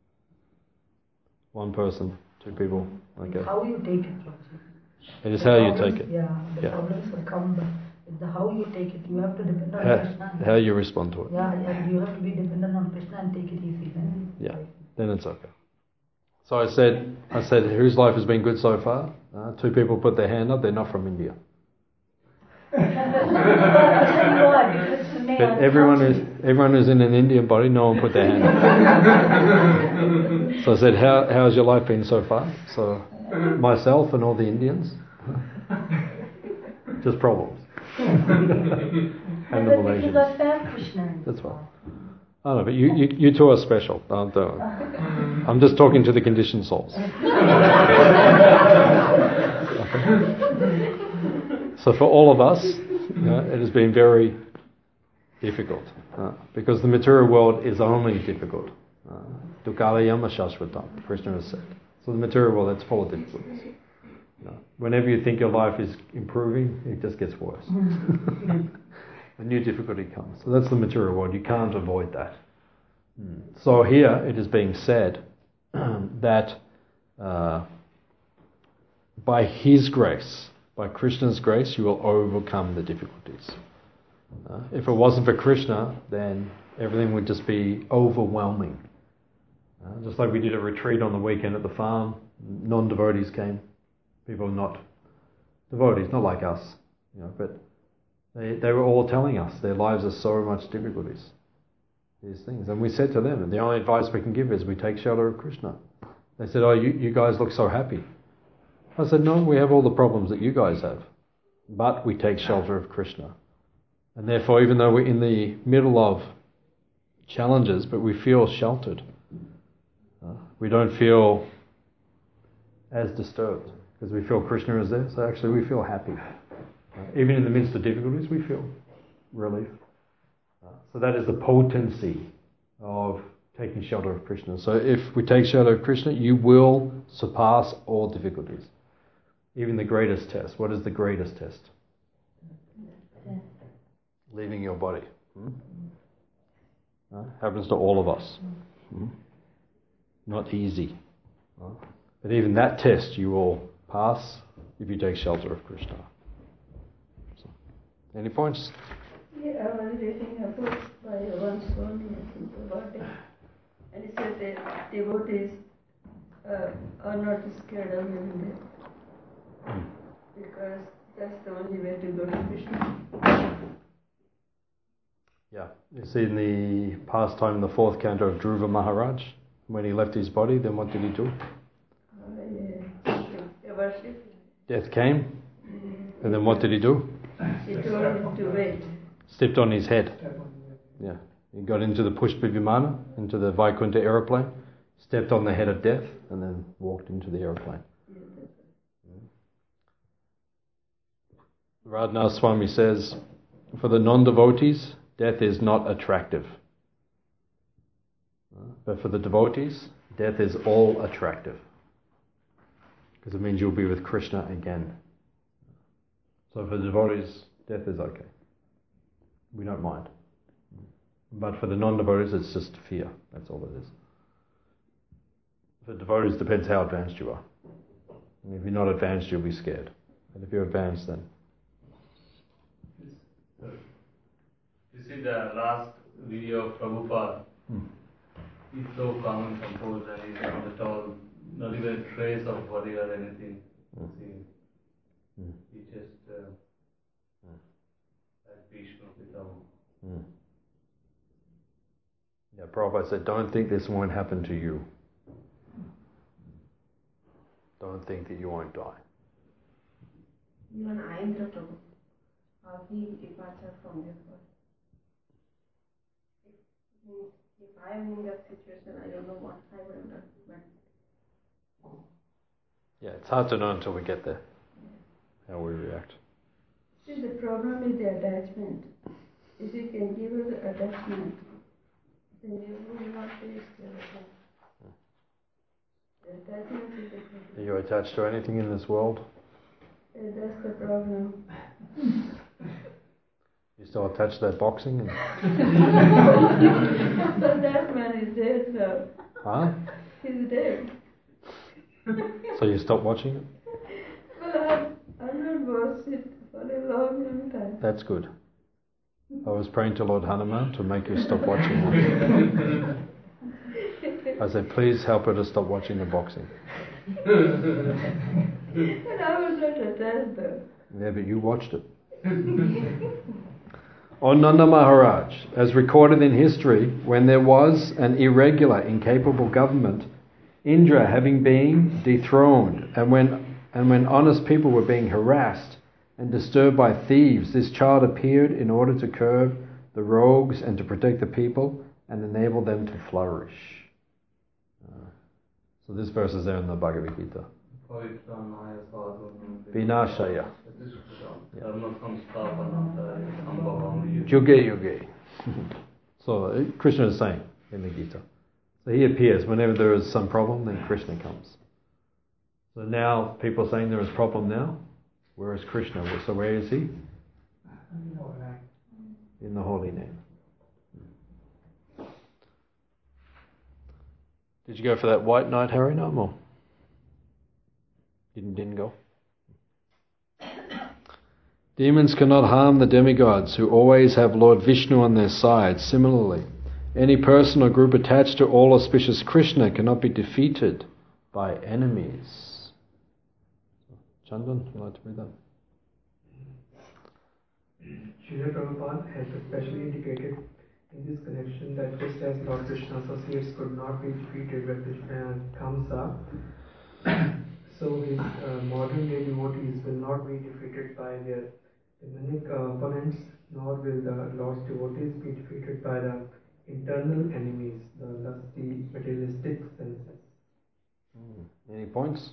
One person, two people. Okay. How you take it, Prabhuji. It is The how you problems- take it. Yeah, the Yeah. problems will come, but it's the how you take it. You have to depend on How, Krishna. how you respond to it. Yeah, and you have to be dependent on Krishna and take it easy. Then. Yeah, then it's okay. So I said, I said, whose life has been good so far? Uh, two people put their hand up. They're not from India. But everyone who's everyone who's in an Indian body, no one put their hand up. So I said, how how's your life been so far? So myself and all the Indians, just problems. And the Malaysians. That's right. I know, but you, you, you two are special. Don't, don't. I'm just talking to the conditioned souls. So for all of us, you know, it has been very difficult uh, because the material world is only difficult. Dukkhalayama Shashvatam, Krishna has said. So the material world, that's full of difficulties. You know, whenever you think your life is improving, it just gets worse. A new difficulty comes. So that's the material world. You can't avoid that. Mm. So here it is being said that uh, by His grace, by Krishna's grace, you will overcome the difficulties. Uh, if it wasn't for Krishna, then everything would just be overwhelming. Uh, just like we did a retreat on the weekend at the farm, non-devotees came. People not devotees, not like us, you know, but They, they were all telling us their lives are so much difficulties, these things. And we said to them, the only advice we can give is we take shelter of Krishna. They said, oh, you, you guys look so happy. I said, no, we have all the problems that you guys have, but we take shelter of Krishna. And therefore, even though we're in the middle of challenges, but we feel sheltered. Uh, we don't feel as disturbed because we feel Krishna is there. So actually we feel happy. Uh, even in the midst of difficulties, we feel relief. Uh, so that is the potency of taking shelter of Krishna. So if we take shelter of Krishna, you will surpass all difficulties. Even the greatest test. What is the greatest test? Leaving your body. Hmm? Uh, happens to all of us. Hmm? Not easy. Uh, but even that test you will pass if you take shelter of Krishna. Any points? Yeah, I was reading a book by one Swami about it, and he said that devotees uh, are not scared of living there Mm. because that's the only way to go to Krishna. Yeah, you see in the pastime in the fourth canto of Dhruva Maharaj, when he left his body, then what did he do? Uh, yeah. Worship. Death came, mm. and then what did he do? He told him to wait. Stepped on his head. Yeah. He got into the Pushpa Vimana, into the Vaikuntha aeroplane, stepped on the head of death, and then walked into the aeroplane. Mm. Radhanath Swami says, For the non-devotees, death is not attractive. But for the devotees, death is all attractive. Because it means you'll be with Krishna again. So for the devotees, death is okay. We don't mind. But for the non-devotees, it's just fear. That's all it is. For devotees, it depends how advanced you are. And if you're not advanced, you'll be scared. And if you're advanced, then... You see the last video of Prabhupada. Hmm. He's so calm and composed and he's not at all, not even a trace of worry or anything. Mm. See, mm. He just, uh, mm. like Bhishma Pitama. Mm. Yeah, Prabhupada said, don't think this won't happen to you. Don't think that you won't die. Even Ayendra Prabhu, how he departed from this world. If, if I am in that situation, I don't know what I would have done. But yeah, it's hard to know until we get there, how we react. See, the problem is the attachment. If you can give us the attachment, then you will not face the attachment. The attachment is the problem. Are you attached to anything in this world? Yeah, that's the problem. You still attached to that boxing? And but that man is dead, so. Huh? He's dead. So you stopped watching it? Well, I've, I've not watched it for a long, long time. That's good. I was praying to Lord Hanuman to make you stop watching it. I said, please help her to stop watching the boxing. And I was not attached though. Yeah, but you watched it. O Nanda Maharaj, as recorded in history, when there was an irregular, incapable government, Indra having been dethroned, and when and when honest people were being harassed and disturbed by thieves, this child appeared in order to curb the rogues and to protect the people and enable them to flourish. Uh, so this verse is there in the Bhagavad Gita. Vinashaya. Yuge Yuge. So Krishna is saying in the Gita. So he appears whenever there is some problem, then Krishna comes. So now people are saying there is a problem now. Where is Krishna? So where is he? In the holy name. Did you go for that white night Harinam or didn't didn't go? Demons cannot harm the demigods who always have Lord Vishnu on their side. Similarly, any person or group attached to all auspicious Krishna cannot be defeated by enemies. Chandan, would you like to read that? Srila Prabhupada has especially indicated in this connection that just as Lord Krishna associates could not be defeated when Krishna comes up, so his uh, modern day devotees will not be defeated by their demonic uh, opponents, nor will the Lord's devotees be defeated by the internal enemies, the lusty, materialistic senses. Mm. Any points?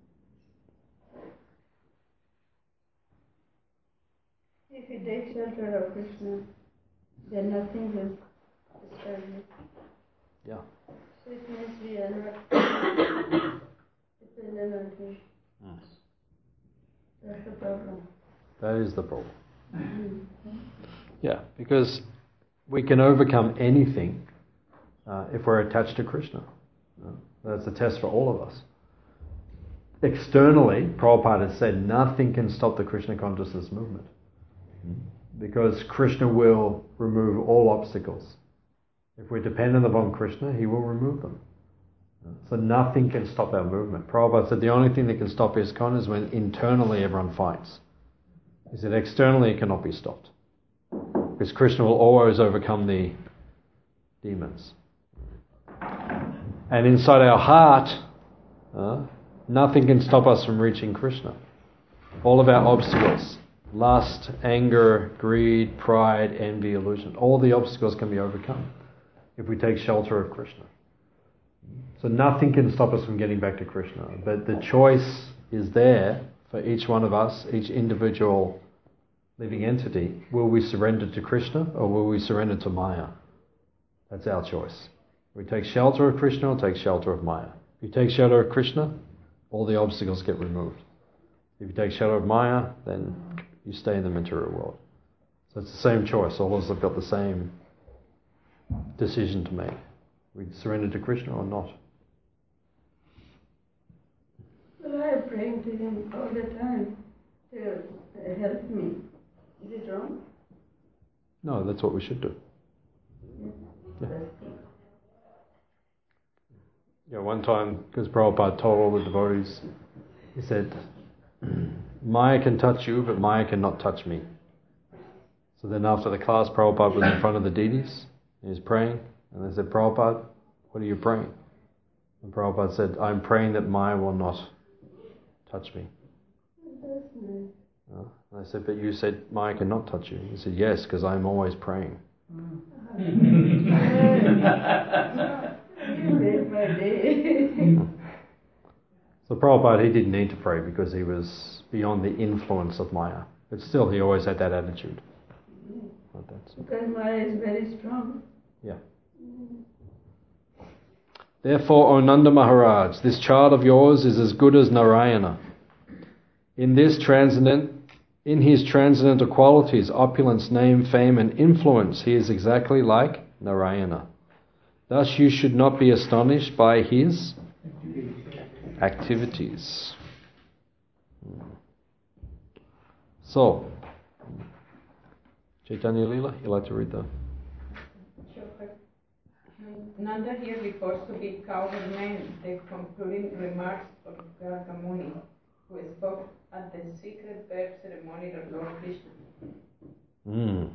If you take shelter of Krishna, then nothing will disturb you. Yeah. So it means we are not dependent on him. Mm. That's the problem. That is the problem. Mm-hmm. Yeah, because we can overcome anything uh, if we're attached to Krishna. Uh, that's a test for all of us. Externally, Prabhupada has said nothing can stop the Krishna consciousness movement. Because Krishna will remove all obstacles. If we're dependent upon Krishna, he will remove them. So nothing can stop our movement. Prabhupada said the only thing that can stop ISKCON is when internally everyone fights. He said externally it cannot be stopped. Because Krishna will always overcome the demons. And inside our heart, uh, nothing can stop us from reaching Krishna. All of our obstacles, lust, anger, greed, pride, envy, illusion, all the obstacles can be overcome if we take shelter of Krishna. So nothing can stop us from getting back to Krishna. But the choice is there for each one of us, each individual living entity, will we surrender to Krishna or will we surrender to Maya? That's our choice. We take shelter of Krishna or take shelter of Maya. If you take shelter of Krishna, all the obstacles get removed. If you take shelter of Maya, then you stay in the material world. So it's the same choice. All of us have got the same decision to make. We surrender to Krishna or not. Well, I am praying to him all the time to uh, help me. Is it wrong? No, that's what we should do. Yes. Yeah. Yeah, one time, because Prabhupada told all the devotees, he said, Maya can touch you, but Maya cannot touch me. So then after the class, Prabhupada was in front of the deities, he was praying, and they said, Prabhupada, what are you praying? And Prabhupada said, I'm praying that Maya will not touch me. That's nice. Uh, and I said, but you said Maya cannot touch you. He said, yes, because I'm always praying. Mm. You made my day. So Prabhupada, he didn't need to pray because he was beyond the influence of Maya. But still, he always had that attitude. Like that. Because Maya is very strong. Yeah. Therefore, O Nanda Maharaj, this child of yours is as good as Narayana. In this transcendent, in his transcendental qualities, opulence, name, fame, and influence, he is exactly like Narayana. Thus, you should not be astonished by his activities. So, Chaitanya Lila, you like to read that? Sure. Nanda here refers to the cowherd man, the concluding remarks of Garga Muni, who spoke at the secret birth ceremony of Lord Krishna. Mm.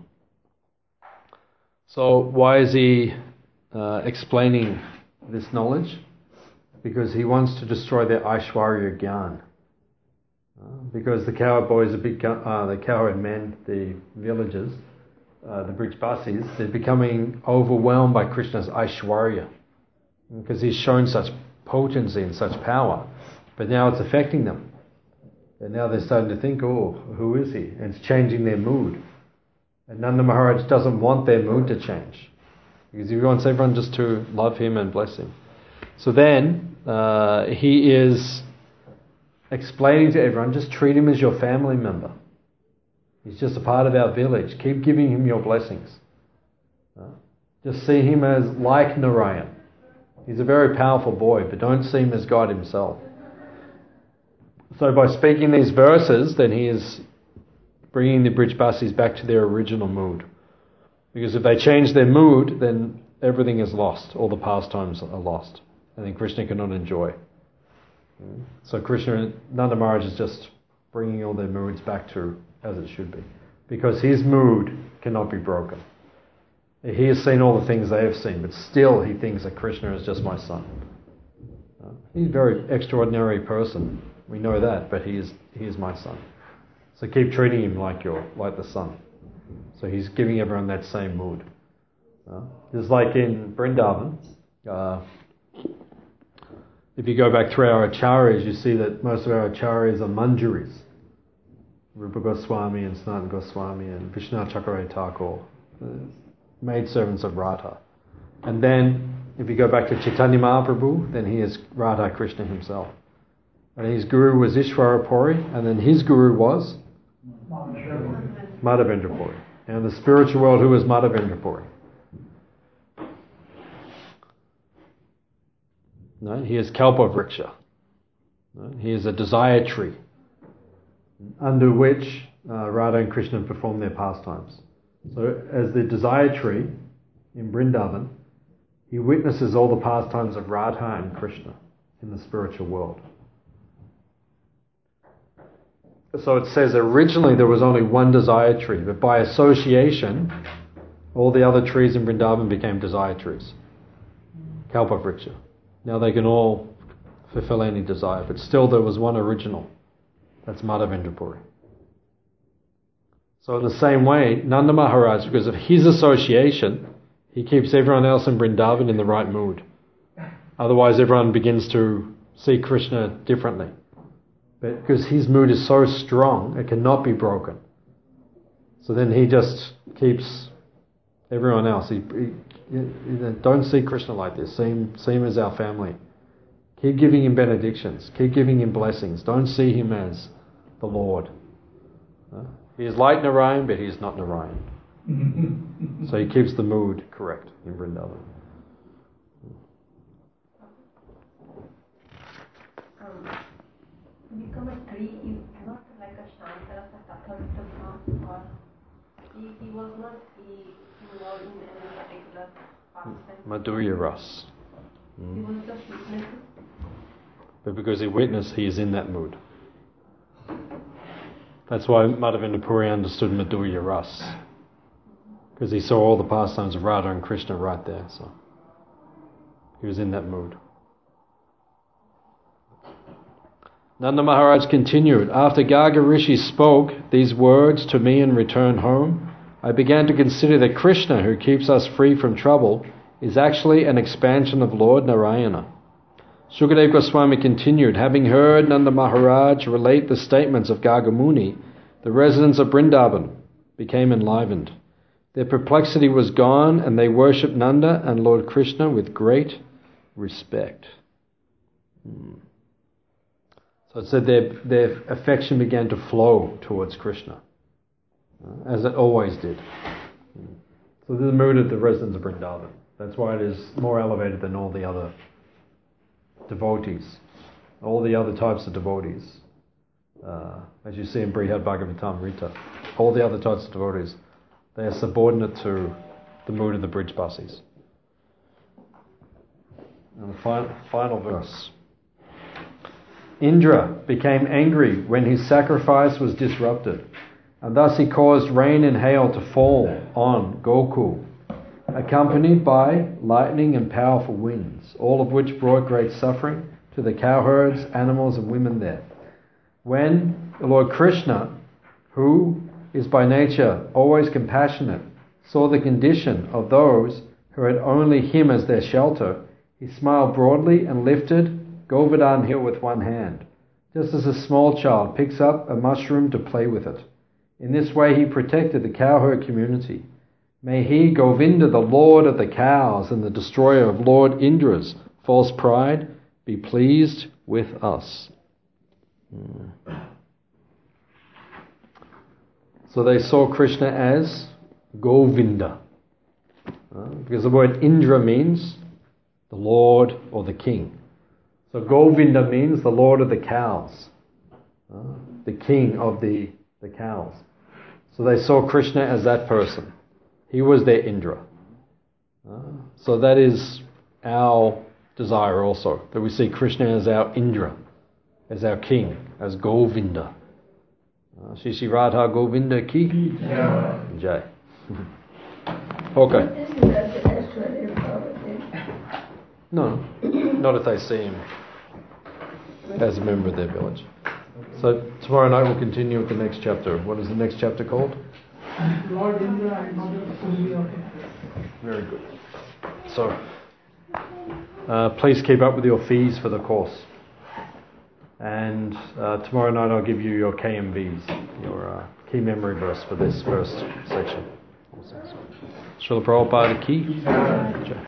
So, why is he uh, explaining this knowledge? Because he wants to destroy their Aishwarya Gyan. Uh, because the cowherd boys, the big, uh, the cowherd men, the villagers, uh, the Brijbasis, they're becoming overwhelmed by Krishna's Aishwarya. Because he's shown such potency and such power. But now it's affecting them. And now they're starting to think, oh, who is he? And it's changing their mood. And Nanda Maharaj doesn't want their mood to change. Because he wants everyone just to love him and bless him. So then, uh, he is explaining to everyone, just treat him as your family member. He's just a part of our village. Keep giving him your blessings. Uh, just see him as like Narayan. He's a very powerful boy, but don't see him as God himself. So by speaking these verses, then he is bringing the Brijbasis back to their original mood. Because if they change their mood, then everything is lost. All the pastimes are lost. And then Krishna cannot enjoy. So Krishna, Nanda Maharaj is just bringing all their moods back to as it should be. Because his mood cannot be broken. He has seen all the things they have seen, but still he thinks that Krishna is just my son. Uh, he's a very extraordinary person. We know that, but he is he is my son. So keep treating him like your like the son. So he's giving everyone that same mood. Uh, it's like in Vrindavan. Uh, if you go back through our acharyas, you see that most of our acharyas are manjaris. Rupa Goswami and Sanatana Goswami and Vishnu Chakravarti Thakur, uh, maidservants of Radha. And then, if you go back to Chaitanya Mahaprabhu, then he is Radha Krishna himself. And his guru was Ishvara Puri, and then his guru was Madhavendra Puri. And in the spiritual world, who is Madhavendra Puri? No, he is Kalpavriksha. No, he is a desire tree under which uh, Radha and Krishna perform their pastimes. So as the desire tree in Vrindavan, he witnesses all the pastimes of Radha and Krishna in the spiritual world. So it says originally there was only one desire tree, but by association, all the other trees in Vrindavan became desire trees. Kalpavriksha. Now they can all fulfill any desire, but still there was one original. That's Madhavendra Puri. So in the same way, Nanda Maharaj, because of his association, he keeps everyone else in Vrindavan in the right mood. Otherwise everyone begins to see Krishna differently. But because his mood is so strong, it cannot be broken. So then he just keeps everyone else. He, he, he, don't see Krishna like this. See him, see him as our family. Keep giving him benedictions. Keep giving him blessings. Don't see him as the Lord. Uh, he is like Narayan, but he is not Narayan. So he keeps the mood correct in Vrindavan. Um, to become a tree is not like a Shantarasa Tathavitta, or he, he was not he involved in any particular pastime. Madhurya Ras. He was just witnessing. But because he witnessed, he is in that mood. That's why Madhavendra Puri understood Madhurya Ras. Because he saw all the pastimes of Radha and Krishna right there. So he was in that mood. Nanda Maharaj continued, after Garga Rishi spoke these words to me and returned home, I began to consider that Krishna, who keeps us free from trouble, is actually an expansion of Lord Narayana. Sukadeva Goswami continued, having heard Nanda Maharaj relate the statements of Garga Muni, the residents of Vrindavan became enlivened. Their perplexity was gone, and they worshipped Nanda and Lord Krishna with great respect. Hmm. So it said their, their affection began to flow towards Krishna, as it always did. Hmm. So this is the mood of the residents of Vrindavan. That's why it is more elevated than all the other devotees, all the other types of devotees. Uh, as you see in Brihad Bhagavatamrita, all the other types of devotees, they are subordinate to the mood of the Brijbasis. And the final, final verse. Indra became angry when his sacrifice was disrupted, and thus he caused rain and hail to fall on Gokul, accompanied by lightning and powerful winds, all of which brought great suffering to the cowherds, animals and women there. When Lord Krishna, who is by nature always compassionate, saw the condition of those who had only him as their shelter, he smiled broadly and lifted Govardhan hill with one hand, just as a small child picks up a mushroom to play with it. In this way he protected the cowherd community. May he, Govinda, the lord of the cows and the destroyer of Lord Indra's false pride, be pleased with us. Hmm. So they saw Krishna as Govinda. Uh, because the word Indra means the lord or the king. So Govinda means the lord of the cows. Uh, the king of the, the cows. So they saw Krishna as that person. He was their Indra. Uh, so that is our desire also, that we see Krishna as our Indra, as our king, as Govinda. Uh, Shri Shri Radha Govinda ki Jai. Jai. Okay. Isn't that the Aishwarya Bhava? No, not if they see him as a member of their village. So tomorrow night we'll continue with the next chapter. What is the next chapter called? Lord Indra and Mother Surya of Indra. Very good. So, uh, please keep up with your fees for the course. And uh, tomorrow night I'll give you your K M Vs, your uh, key memory verse for this first section. Srila Prabhupada ki.